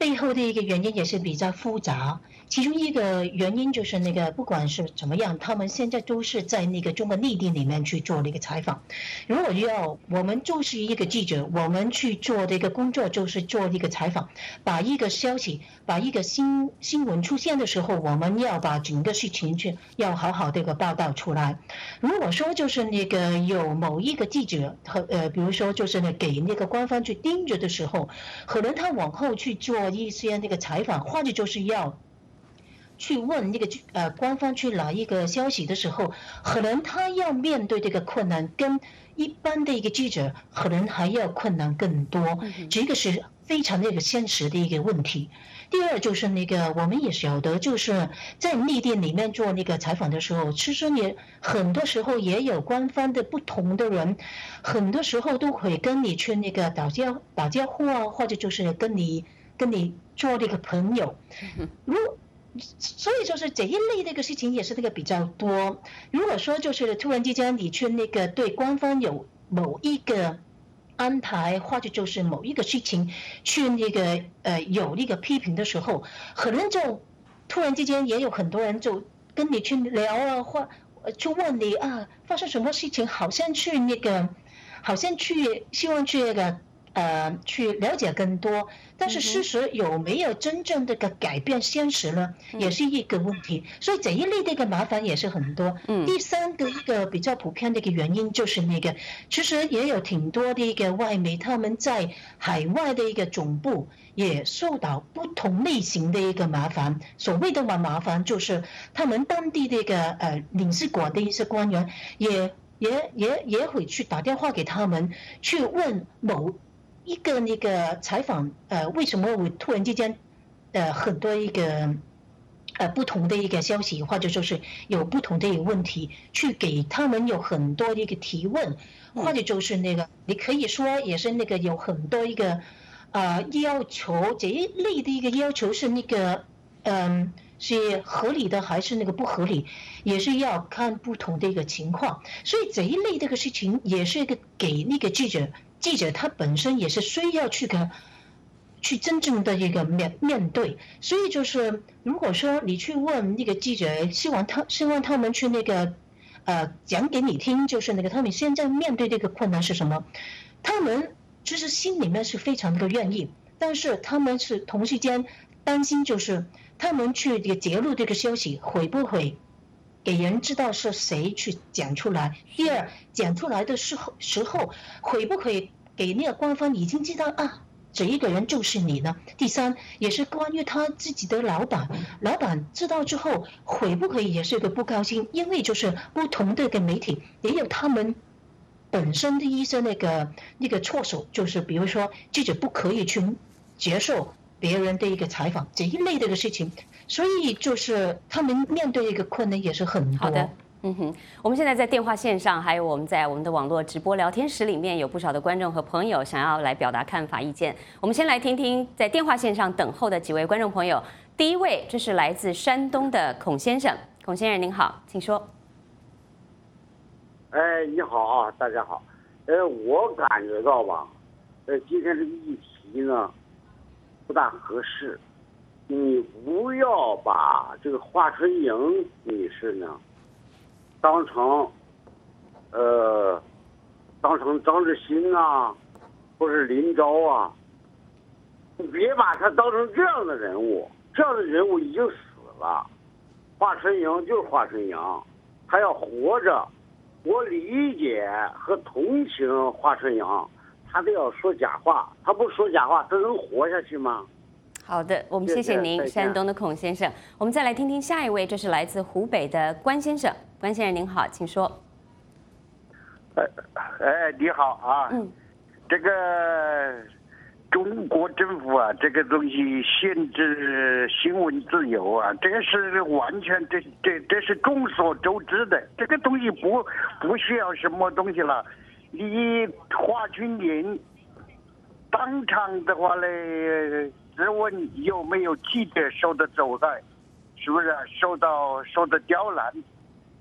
背后的一个原因也是比较复杂。其中一个原因就是那个，不管是怎么样，他们现在都是在那个中国内地里面去做那个采访。如果要我们就是一个记者，我们去做的一个工作就是做一个采访，把一个消息，把一个新新闻出现的时候，我们要把整个事情去要好好的一个报道出来。如果说就是那个有某一个记者和呃，比如说就是呢给那个官方去盯着的时候，可能他往后去做一些那个采访，或者就是要去问那个呃官方去拿一个消息的时候，可能他要面对这个困难，跟一般的一个记者可能还要困难更多。这个是非常那个现实的一个问题。第二就是那个我们也晓得，就是在内地里面做那个采访的时候，其实也很多时候也有官方的不同的人，很多时候都会跟你去那个打交打交互啊，或者就是跟你跟你做那个朋友。如所以就是这一类的一个事情也是那个比较多。如果说就是突然之间你去那个对官方有某一个安排，或者就是某一个事情去那个呃有那个批评的时候，可能就突然之间也有很多人就跟你去聊啊，或去问你啊发生什么事情，好像去那个好像去希望去那个呃去了解更多。但是事实有没有真正的个改变现实呢，也是一个问题。所以这一类的一个麻烦也是很多。第三个一个比较普遍的一个原因就是那个，其实也有挺多的一个外媒，他们在海外的一个总部也受到不同类型的一个麻烦。所谓的麻烦就是他们当地的一个呃领事馆的一些官员也也也也会去打电话给他们，去问某一个那个采访，呃，为什么会突然之间，呃，很多一个，呃，不同的一个消息，或者就是有不同的一个问题，去给他们有很多的一个提问，或者就是那个，你可以说也是那个有很多一个，呃，要求这一类的一个要求是那个，嗯、呃，是合理的还是那个不合理，也是要看不同的一个情况。所以这一类这个事情也是一个给那个记者。记者他本身也是需要去个去真正的一个面面对，所以就是如果说你去问那个记者，希望他希望他们去那个呃讲给你听，就是那个他们现在面对这个困难是什么，他们其实心里面是非常的愿意，但是他们是同时间担心，就是他们去这个揭露这个消息会不会给人知道是谁去讲出来。第二，讲出来的时候时候会不会给那个官方已经知道啊，这一个人就是你呢？第三，也是关于他自己的老板，老板知道之后会不会也是个不高兴？因为就是不同的个媒体也有他们本身的一些那个那个措手，就是比如说记者不可以去接受别人的一个采访这一类的一个事情。所以就是他们面对一个困难也是很多。 好的，嗯哼，我们现在在电话线上，还有我们在我们的网络直播聊天室里面，有不少的观众和朋友想要来表达看法意见。我们先来听听在电话线上等候的几位观众朋友。第一位，这是来自山东的孔先生，孔先生您好，请说。 哎，你好啊，大家好。呃，我感觉到吧，呃，今天这个议题呢不大合适。你不要把这个华春莹女士呢当成呃当成张志新啊，或是林昭啊，你别把她当成这样的人物，这样的人物已经死了。华春莹就是华春莹，她要活着。我理解和同情华春莹，她都要说假话，她不说假话，她能活下去吗？ 好的，我们谢谢您，山东的孔先生。我们再来听听下一位，这是来自湖北的关先生。关先生您好，请说。 哎哎，你好啊。嗯。这个中国政府啊，这个东西限制新闻自由啊，这个是完全这这这是众所周知的。这个东西不不需要什么东西了。你华春莹当场的话嘞。质问有没有记者受到阻碍，是不是受到受到刁难？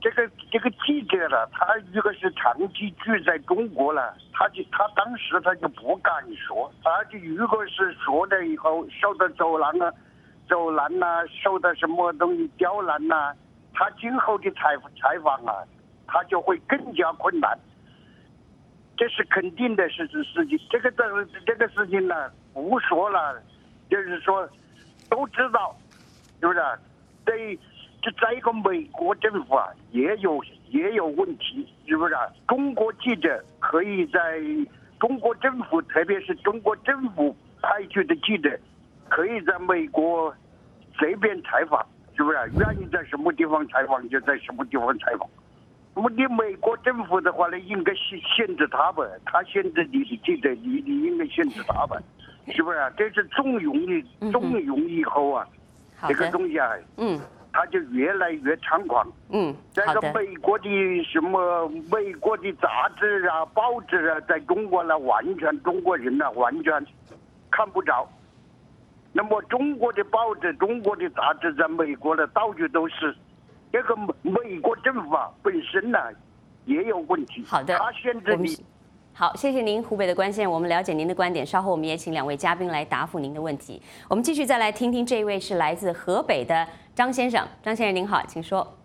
这个这个记者了，他如果是长期居在中国了，他就他当时他就不敢说，他就如果是说了以后受到走廊啊、走廊呐、啊，受到什么东西刁难呐、啊，他今后的采采访啊，他就会更加困难。这是肯定的事事情，这个这这个事情呢，不说了，就是说都知道，是不是？对。这在一个美国政府啊，也有也有问题，是不是？中国记者可以在中国政府，特别是中国政府派去的记者，可以在美国随便采访，是不是？愿意在什么地方采访就在什么地方采访。那么你美国政府的话呢，应该限限制他吧？他限制你的记者，你你应该限制他吧？是不是？这是纵容的，纵容以后啊，这个东西啊，嗯。他就越来越猖狂。 嗯， 这个美国的什么美国的杂志啊、报纸啊，在中国呢，完全中国人呢完全看不着。那么中国的报纸、中国的杂志在美国呢，到处都是。这个美国政府啊本身呢也有问题。 好的， 他限制你。 好，谢谢您湖北的关心，我们了解您的观点。稍后我们也请两位嘉宾来答复您的问题。我们继续再来听听这一位是来自河北的张先生。张先生您好，请说。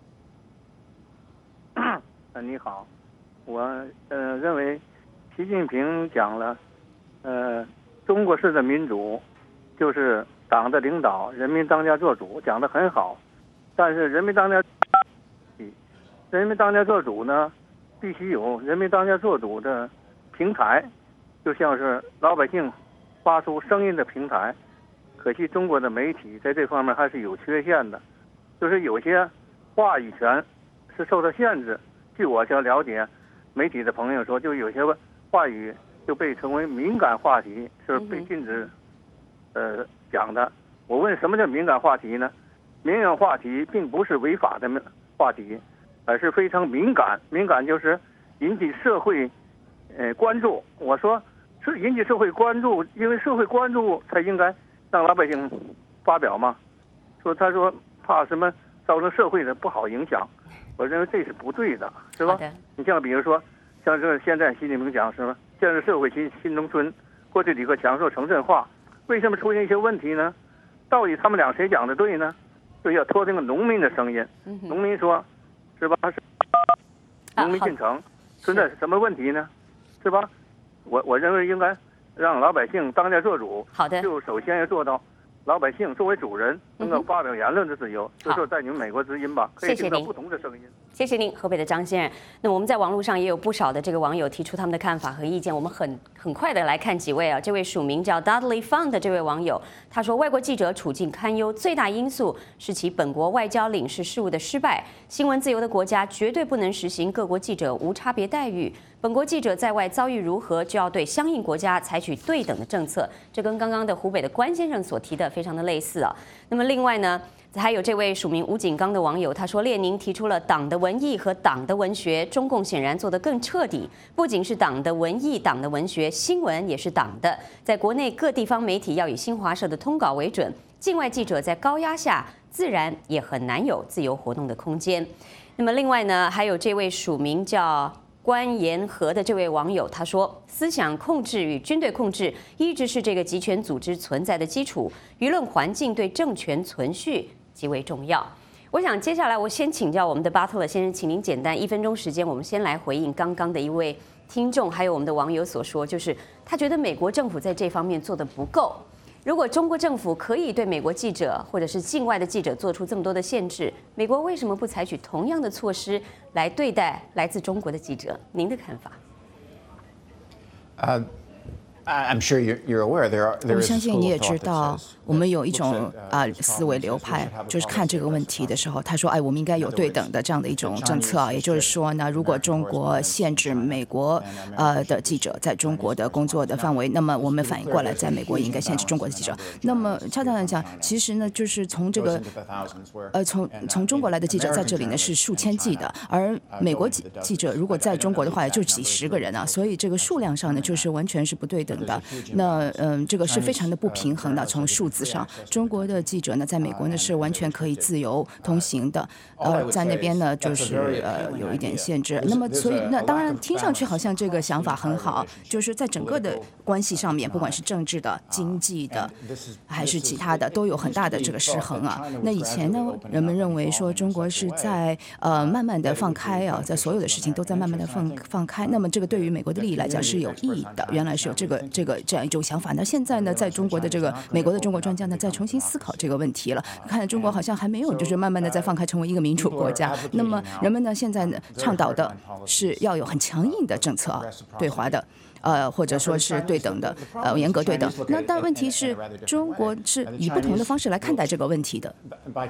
啊，你好，我呃认为习近平讲了，呃，中国式的民主就是党的领导，人民当家作主，讲得很好。但是人民当家，人民当家作主呢，必须有人民当家作主的平台，就像是老百姓发出声音的平台。可惜中国的媒体在这方面还是有缺陷的，就是有些话语权是受到限制。据我所了解，媒体的朋友说，就有些话语就被称为敏感话题，是被禁止呃讲的。我问什么叫敏感话题呢？敏感话题并不是违法的话题，而是非常敏感。敏感就是引起社会呃关注。我说是引起社会关注，因为社会关注才应该让老百姓发表嘛。说他说怕什么造成社会的不好影响，我认为这是不对的，是吧？你像比如说，像这现在习近平讲什么建设社会新新农村，或者几个强说城镇化，为什么出现一些问题呢？到底他们俩谁讲的对呢？就要拖这个农民的声音。农民说，是吧？是农民进城存在什么问题呢？是吧？我我认为应该让老百姓当家作主。 好的， 就首先要做到老百姓作为主人能够发表言论的自由。就说在你们美国之音吧，可以听到不同的声音。 谢谢您，河北的张先生。那么我们在网络上也有不少的这个网友提出他们的看法和意见，我们很很快的来看几位啊。这位署名叫 Dudley Fun 的这位网友，他说，外国记者处境堪忧，最大因素是其本国外交领事事务的失败。新闻自由的国家绝对不能实行各国记者无差别待遇。本国记者在外遭遇如何，就要对相应国家采取对等的政策。这跟刚刚的湖北的关先生所提的非常的类似啊。那么另外呢？还有这位署名吴景刚的网友，他说，列宁提出了党的文艺和党的文学，中共显然做得更彻底，不仅是党的文艺、党的文学，新闻也是党的。在国内各地方媒体要以新华社的通稿为准，境外记者在高压下自然也很难有自由活动的空间。那么另外呢，还有这位署名叫关延和的这位网友，他说，思想控制与军队控制一直是这个集权组织存在的基础，舆论环境对政权存续极为重要。我想接下来我先请教我们的巴特勒先生，请您简单一分钟时间，我们先来回应刚刚的一位听众还有我们的网友所说，就是他觉得美国政府在这方面做得不够。如果中国政府可以对美国记者或者是境外的记者做出这么多的限制，美国为什么不采取同样的措施来对待来自中国的记者？您的看法？ 呃、I'm sure you're you're aware there are there is 我相信你也知道，我们有一种啊思维流派，就是看这个问题的时候，他说，哎，我们应该有对等的这样的一种政策啊，也就是说呢，如果中国限制美国呃的记者在中国的工作的范围，那么我们反应过来，在美国也应该限制中国的记者。那么恰当来讲，其实呢，就是从这个呃从从中国来的记者在这里呢是数千计的，而美国记记者如果在中国的话，也就几十个人啊，所以这个数量上呢就是完全是不对等。 等的。那嗯，这个是非常的不平衡的。从数字上，中国的记者呢，在美国呢是完全可以自由通行的，呃，在那边呢就是呃有一点限制。那么所以那当然听上去好像这个想法很好，就是在整个的关系上面，不管是政治的、经济的，还是其他的，都有很大的这个失衡啊。那以前呢，人们认为说中国是在呃慢慢的放开啊，在所有的事情都在慢慢的放放开。那么这个对于美国的利益来讲是有意义的，原来是有这个这个这样一种想法。那现在呢，在中国的这个美国的中国专家呢，在重新思考这个问题了，看来中国好像还没有就是慢慢的在放开，成为一个民主国家。那么人们呢，现在呢倡导的是要有很强硬的政策啊，对华的。呃，或者说是对等的，呃，严格对等。那但问题是，中国是以不同的方式来看待这个问题的。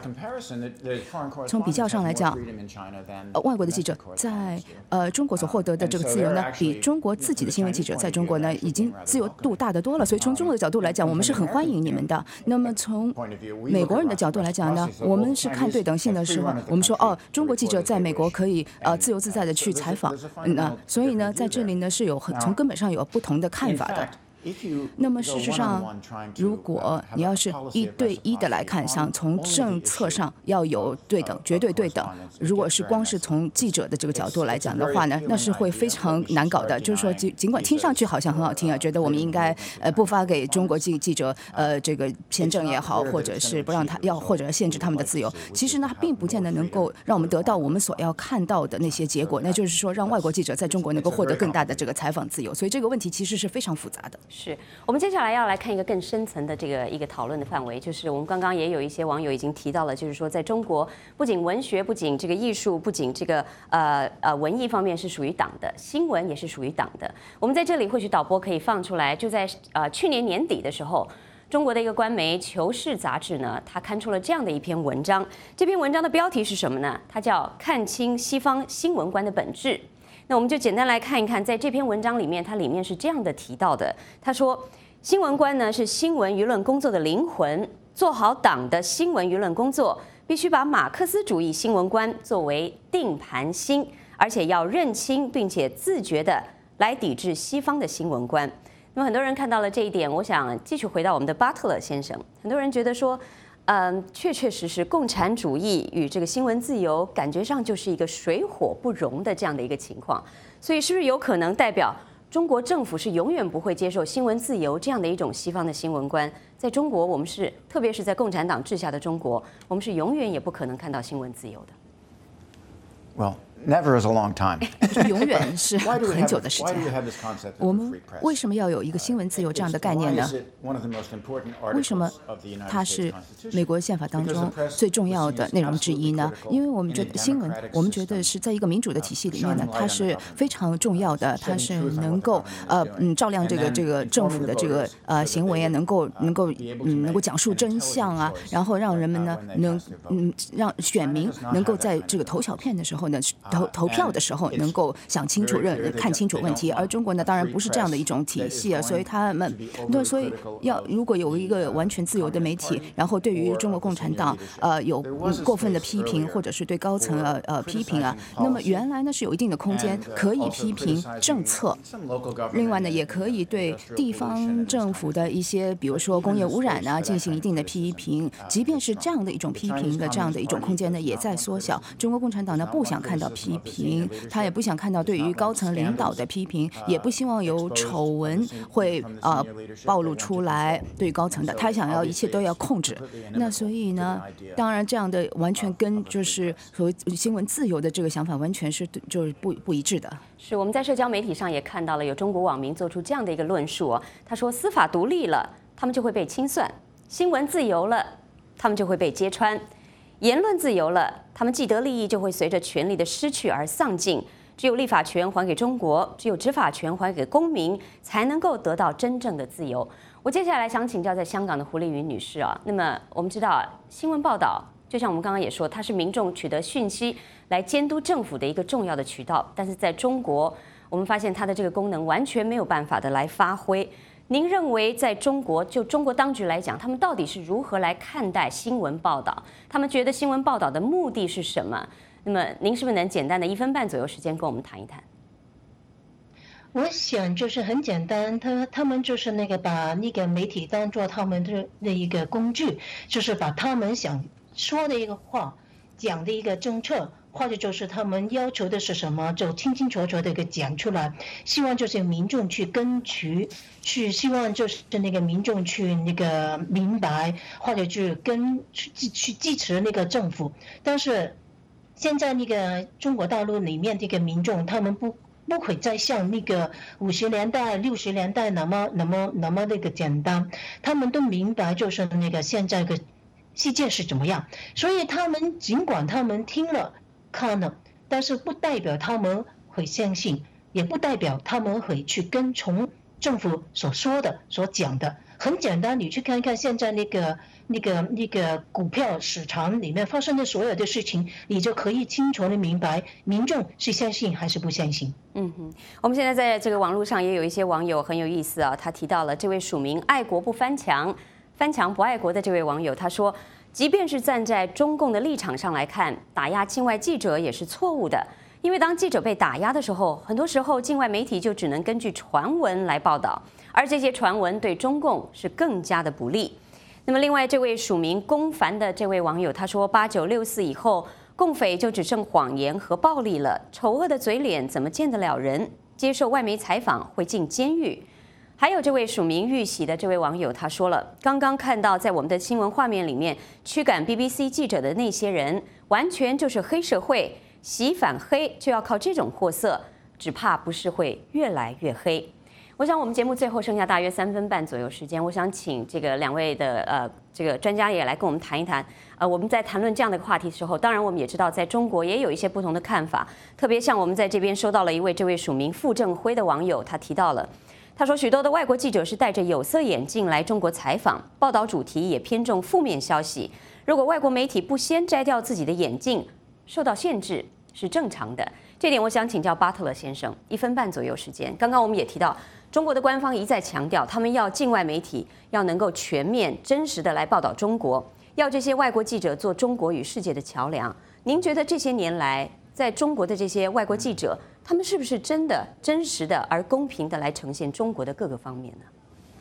从比较上来讲，呃，外国的记者在呃中国所获得的这个自由呢，比中国自己的新闻记者在中国呢已经自由度大得多了。所以从中国的角度来讲，我们是很欢迎你们的。那么从美国人的角度来讲呢，我们是看对等性的时候，我们说哦，中国记者在美国可以呃自由自在的去采访，嗯、呃，所以呢，在这里呢是有很从根本上有不同的看法的。那么事实上，如果你要是一对一的来看，想从政策上要有对等，绝对对等，如果是光是从记者的这个角度来讲的话呢，那是会非常难搞的。就是说，尽尽管听上去好像很好听啊，觉得我们应该呃不发给中国记记者呃这个签证也好，或者是不让他要，或者限制他们的自由，其实呢，并不见得能够让我们得到我们所要看到的那些结果。那就是说，让外国记者在中国能够获得更大的这个采访自由。所以这个问题其实是非常复杂的。 是我们接下来要来看一个更深层的这个一个讨论的范围，就是我们刚刚也有一些网友已经提到了，就是说在中国不仅文学、不仅这个艺术、不仅这个呃呃文艺方面是属于党的，新闻也是属于党的。我们在这里或许导播可以放出来，就在呃去年年底的时候，中国的一个官媒《求是》杂志呢，它刊出了这样的一篇文章。这篇文章的标题是什么呢？它叫《看清西方新闻观的本质》。那我们就简单来看一看，在这篇文章里面，它里面是这样的提到的。他说，新闻观呢是新闻舆论工作的灵魂，做好党的新闻舆论工作，必须把马克思主义新闻观作为定盘星，而且要认清并且自觉的来抵制西方的新闻观。那么很多人看到了这一点，我想继续回到我们的巴特勒先生。很多人觉得说，嗯，确确实实，共产主义与这个新闻自由感觉上就是一个水火不容的这样的一个情况，所以是不是有可能代表中国政府是永远不会接受新闻自由这样的一种西方的新闻观？在中国，我们是，特别是在共产党治下的中国，我们是永远也不可能看到新闻自由的。 Well, never is a long time. 永远是很久的时间。我们为什么要有一个新闻自由这样的概念呢？为什么它是美国宪法当中最重要的内容之一呢？因为我们觉得新闻，我们觉得是在一个民主的体系里面呢，它是非常重要的，它是能够呃嗯照亮这个这个政府的这个呃行为啊，能够能够嗯能够讲述真相啊，然后让人们呢能嗯让选民能够在这个投小片的时候呢。投投票的时候能够想清楚、认看清楚问题，而中国呢，当然不是这样的一种体系啊，所以他们那所以要如果有一个完全自由的媒体，然后对于中国共产党呃有过分的批评，或者是对高层呃呃批评啊，那么原来呢是有一定的空间可以批评政策，另外呢也可以对地方政府的一些，比如说工业污染啊进行一定的批评，即便是这样的一种批评的这样的一种空间呢也在缩小。中国共产党呢不想看到批评，他也不想看到对于高层领导的批评，也不希望有丑闻会呃暴露出来对于高层的，他想要一切都要控制。那所以呢，当然这样的完全跟就是所谓新闻自由的这个想法完全是就是不不一致的。 是我们在社交媒体上也看到了有中国网民做出这样的一个论述哦，他说司法独立了，他们就会被清算；新闻自由了，他们就会被揭穿。言论自由了，他们既得利益就会随着权力的失去而丧尽。只有立法权还给中国，只有执法权还给公民，才能够得到真正的自由。我接下来想请教在香港的胡丽云女士啊，那么我们知道新闻报道，就像我们刚刚也说，它是民众取得讯息来监督政府的一个重要的渠道，但是在中国，我们发现它的这个功能完全没有办法的来发挥。您认为在中国，就中国当局来讲，他们到底是如何来看待新闻报道？他们觉得新闻报道的目的是什么？那么您是不是能简单的一分半左右时间跟我们谈一谈？ 我想就是很简单，他他们就是那个把那个媒体当做他们的那一个工具，就是把他们想说的一个话、讲的一个政策，或者就是他们要求的是什么，就清清楚楚的给讲出来，希望就是民众去根据，去希望就是那个民众去那个明白，或者去跟去去支持那个政府，但是现在那个中国大陆里面这个民众，他们不。不会再像那个五十年代、六十年代那么、那么、那么那个简单，他们都明白就是那个现在的世界是怎么样，所以他们尽管他们听了、看了，但是不代表他们会相信，也不代表他们会去跟从政府所说的、所讲的。很简单，你去看看现在那个。那个那个股票市场里面发生的所有的事情，你就可以清楚的明白民众是相信还是不相信。 嗯哼，我们现在在这个网络上也有一些网友很有意思啊，他提到了这位署名爱国不翻墙，翻墙不爱国的这位网友，他说，即便是站在中共的立场上来看，打压境外记者也是错误的，因为当记者被打压的时候，很多时候境外媒体就只能根据传闻来报道，而这些传闻对中共是更加的不利。那么，另外这位署名龚凡的这位网友，他说：“八九六四以后，共匪就只剩谎言和暴力了，丑恶的嘴脸怎么见得了人？接受外媒采访会进监狱。”还有这位署名玉玺的这位网友，他说了：“刚刚看到在我们的新闻画面里面驱赶 B B C 记者的那些人，完全就是黑社会，洗反黑就要靠这种货色，只怕不是会越来越黑。”我想我们节目最后剩下大约三分半左右时间，我想请这个两位的呃这个专家也来跟我们谈一谈。呃，我们在谈论这样的话题的时候，当然我们也知道在中国也有一些不同的看法，特别像我们在这边收到了一位这位署名傅正辉的网友，他提到了，他说许多的外国记者是戴着有色眼镜来中国采访，报道主题也偏重负面消息。如果外国媒体不先摘掉自己的眼镜，受到限制是正常的。这点我想请教巴特勒先生，一分半左右时间。刚刚我们也提到。中国的官方一再强调，他们要境外媒体要能够全面、真实的来报道中国，要这些外国记者做中国与世界的桥梁。您觉得这些年来，在中国的这些外国记者，他们是不是真的、真实的而公平的来呈现中国的各个方面呢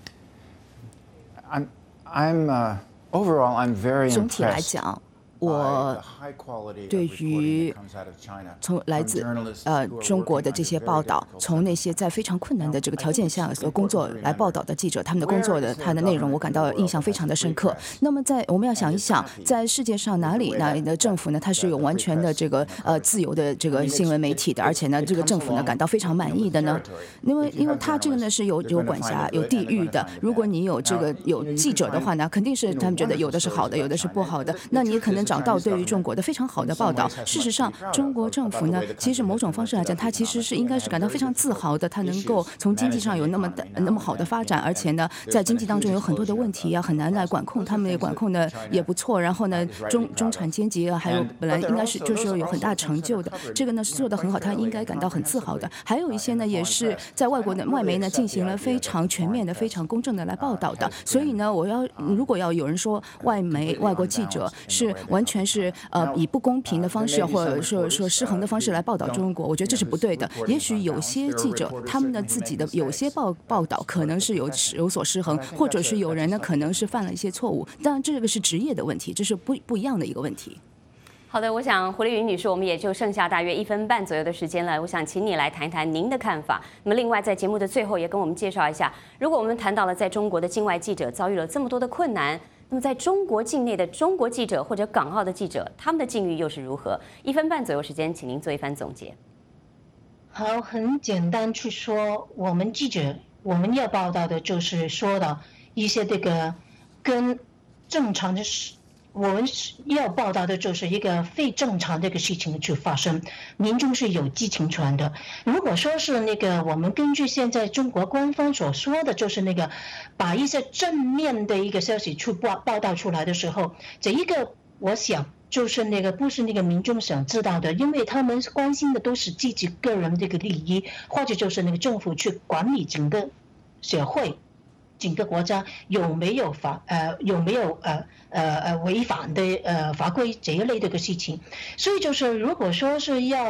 ？I'm, I'm, uh, overall, I'm very impressed. 总体来讲。我对于从来自呃中国的这些报道，从那些在非常困难的这个条件下所工作来报道的记者，他们的工作的他的内容，我感到印象非常的深刻。那么在我们要想一想，在世界上哪里哪里的政府呢，它是有完全的这个呃自由的这个新闻媒体的，而且呢，这个政府呢感到非常满意的呢？因为因为它这个呢是有有管辖、有地域的。如果你有这个有记者的话呢，肯定是他们觉得有的是好的，有的是不好的，那你可能找到对于中国的非常好的报道。事实上，中国政府呢，其实某种方式来讲，它其实是应该是感到非常自豪的，它能够从经济上有那么的那么好的发展，而且呢，在经济当中有很多的问题啊，很难来管控，他们也管控的也不错。然后呢，中中产阶级啊，还有本来应该是就是说有很大成就的，这个呢是做得很好，他应该感到很自豪的。还有一些呢，也是在外国的外媒呢进行了非常全面的、非常公正的来报道的。所以呢，我要如果要有人说外媒、外国记者是完全是呃以不公平的方式，或者说说失衡的方式来报道中国，我觉得这是不对的。也许有些记者他们的自己的有些报报道可能是有有所失衡，或者是有人呢可能是犯了一些错误，当然这个是职业的问题，这是不不一样的一个问题。 好的，我想胡丽云女士，我们也就剩下大约一分半左右的时间了。我想请你来谈一谈您的看法。那么，另外在节目的最后也跟我们介绍一下，如果我们谈到了在中国的境外记者遭遇了这么多的困难，那么在中国境内的中国记者或者港澳的记者，他们的境遇又是如何？一分半左右时间，请您做一番总结。 好，很简单去说，我们记者我们要报道的就是说的一些这个跟正常的事。我们要报道的就是一个非正常的一个事情去发生，民众是有知情权的。如果说是那个我们根据现在中国官方所说的，就是那个把一些正面的一个消息去报报道出来的时候，这一个我想就是那个不是那个民众想知道的，因为他们关心的都是自己个人的一个利益，或者就是那个政府去管理整个社会。整个国家有没有法呃有没有呃呃呃违反的呃法规这一类的一个事情，所以就是如果说是要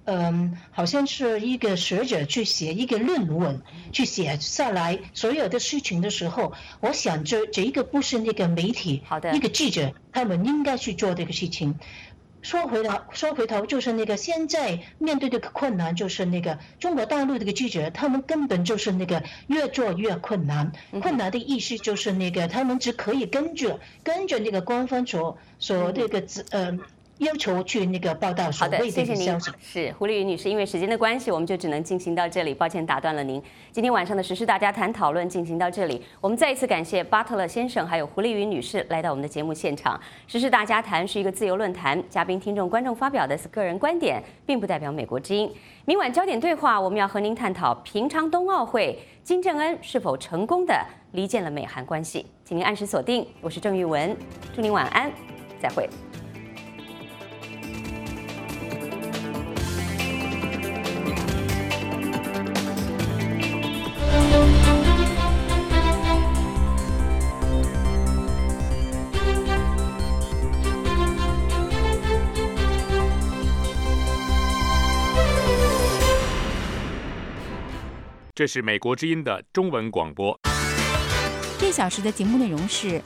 嗯，好像是一个学者去写一个论文，去写下来所有的事情的时候，我想这这一个不是那个媒体， 好的， 一个记者他们应该去做这个事情。说回头，说回头就是那个现在面对这个困难，就是那个中国大陆这个记者，他们根本就是那个越做越困难。困难的意思就是那个他们只可以跟着跟着那个官方所所这个呃。要求去那个报道所谓的消息。 是胡丽云女士，因为时间的关系，我们就只能进行到这里，抱歉打断了您。今天晚上的时事大家谈讨论进行到这里，我们再一次感谢巴特勒先生还有胡丽云女士来到我们的节目现场。时事大家谈是一个自由论坛，嘉宾、听众、观众发表的是个人观点，并不代表美国之音。明晚焦点对话，我们要和您探讨平昌冬奥会金正恩是否成功的离间了美韩关系，请您按时锁定。我是郑玉文，祝您晚安，再会。 这是美国之音的中文广播。 这小时的节目内容是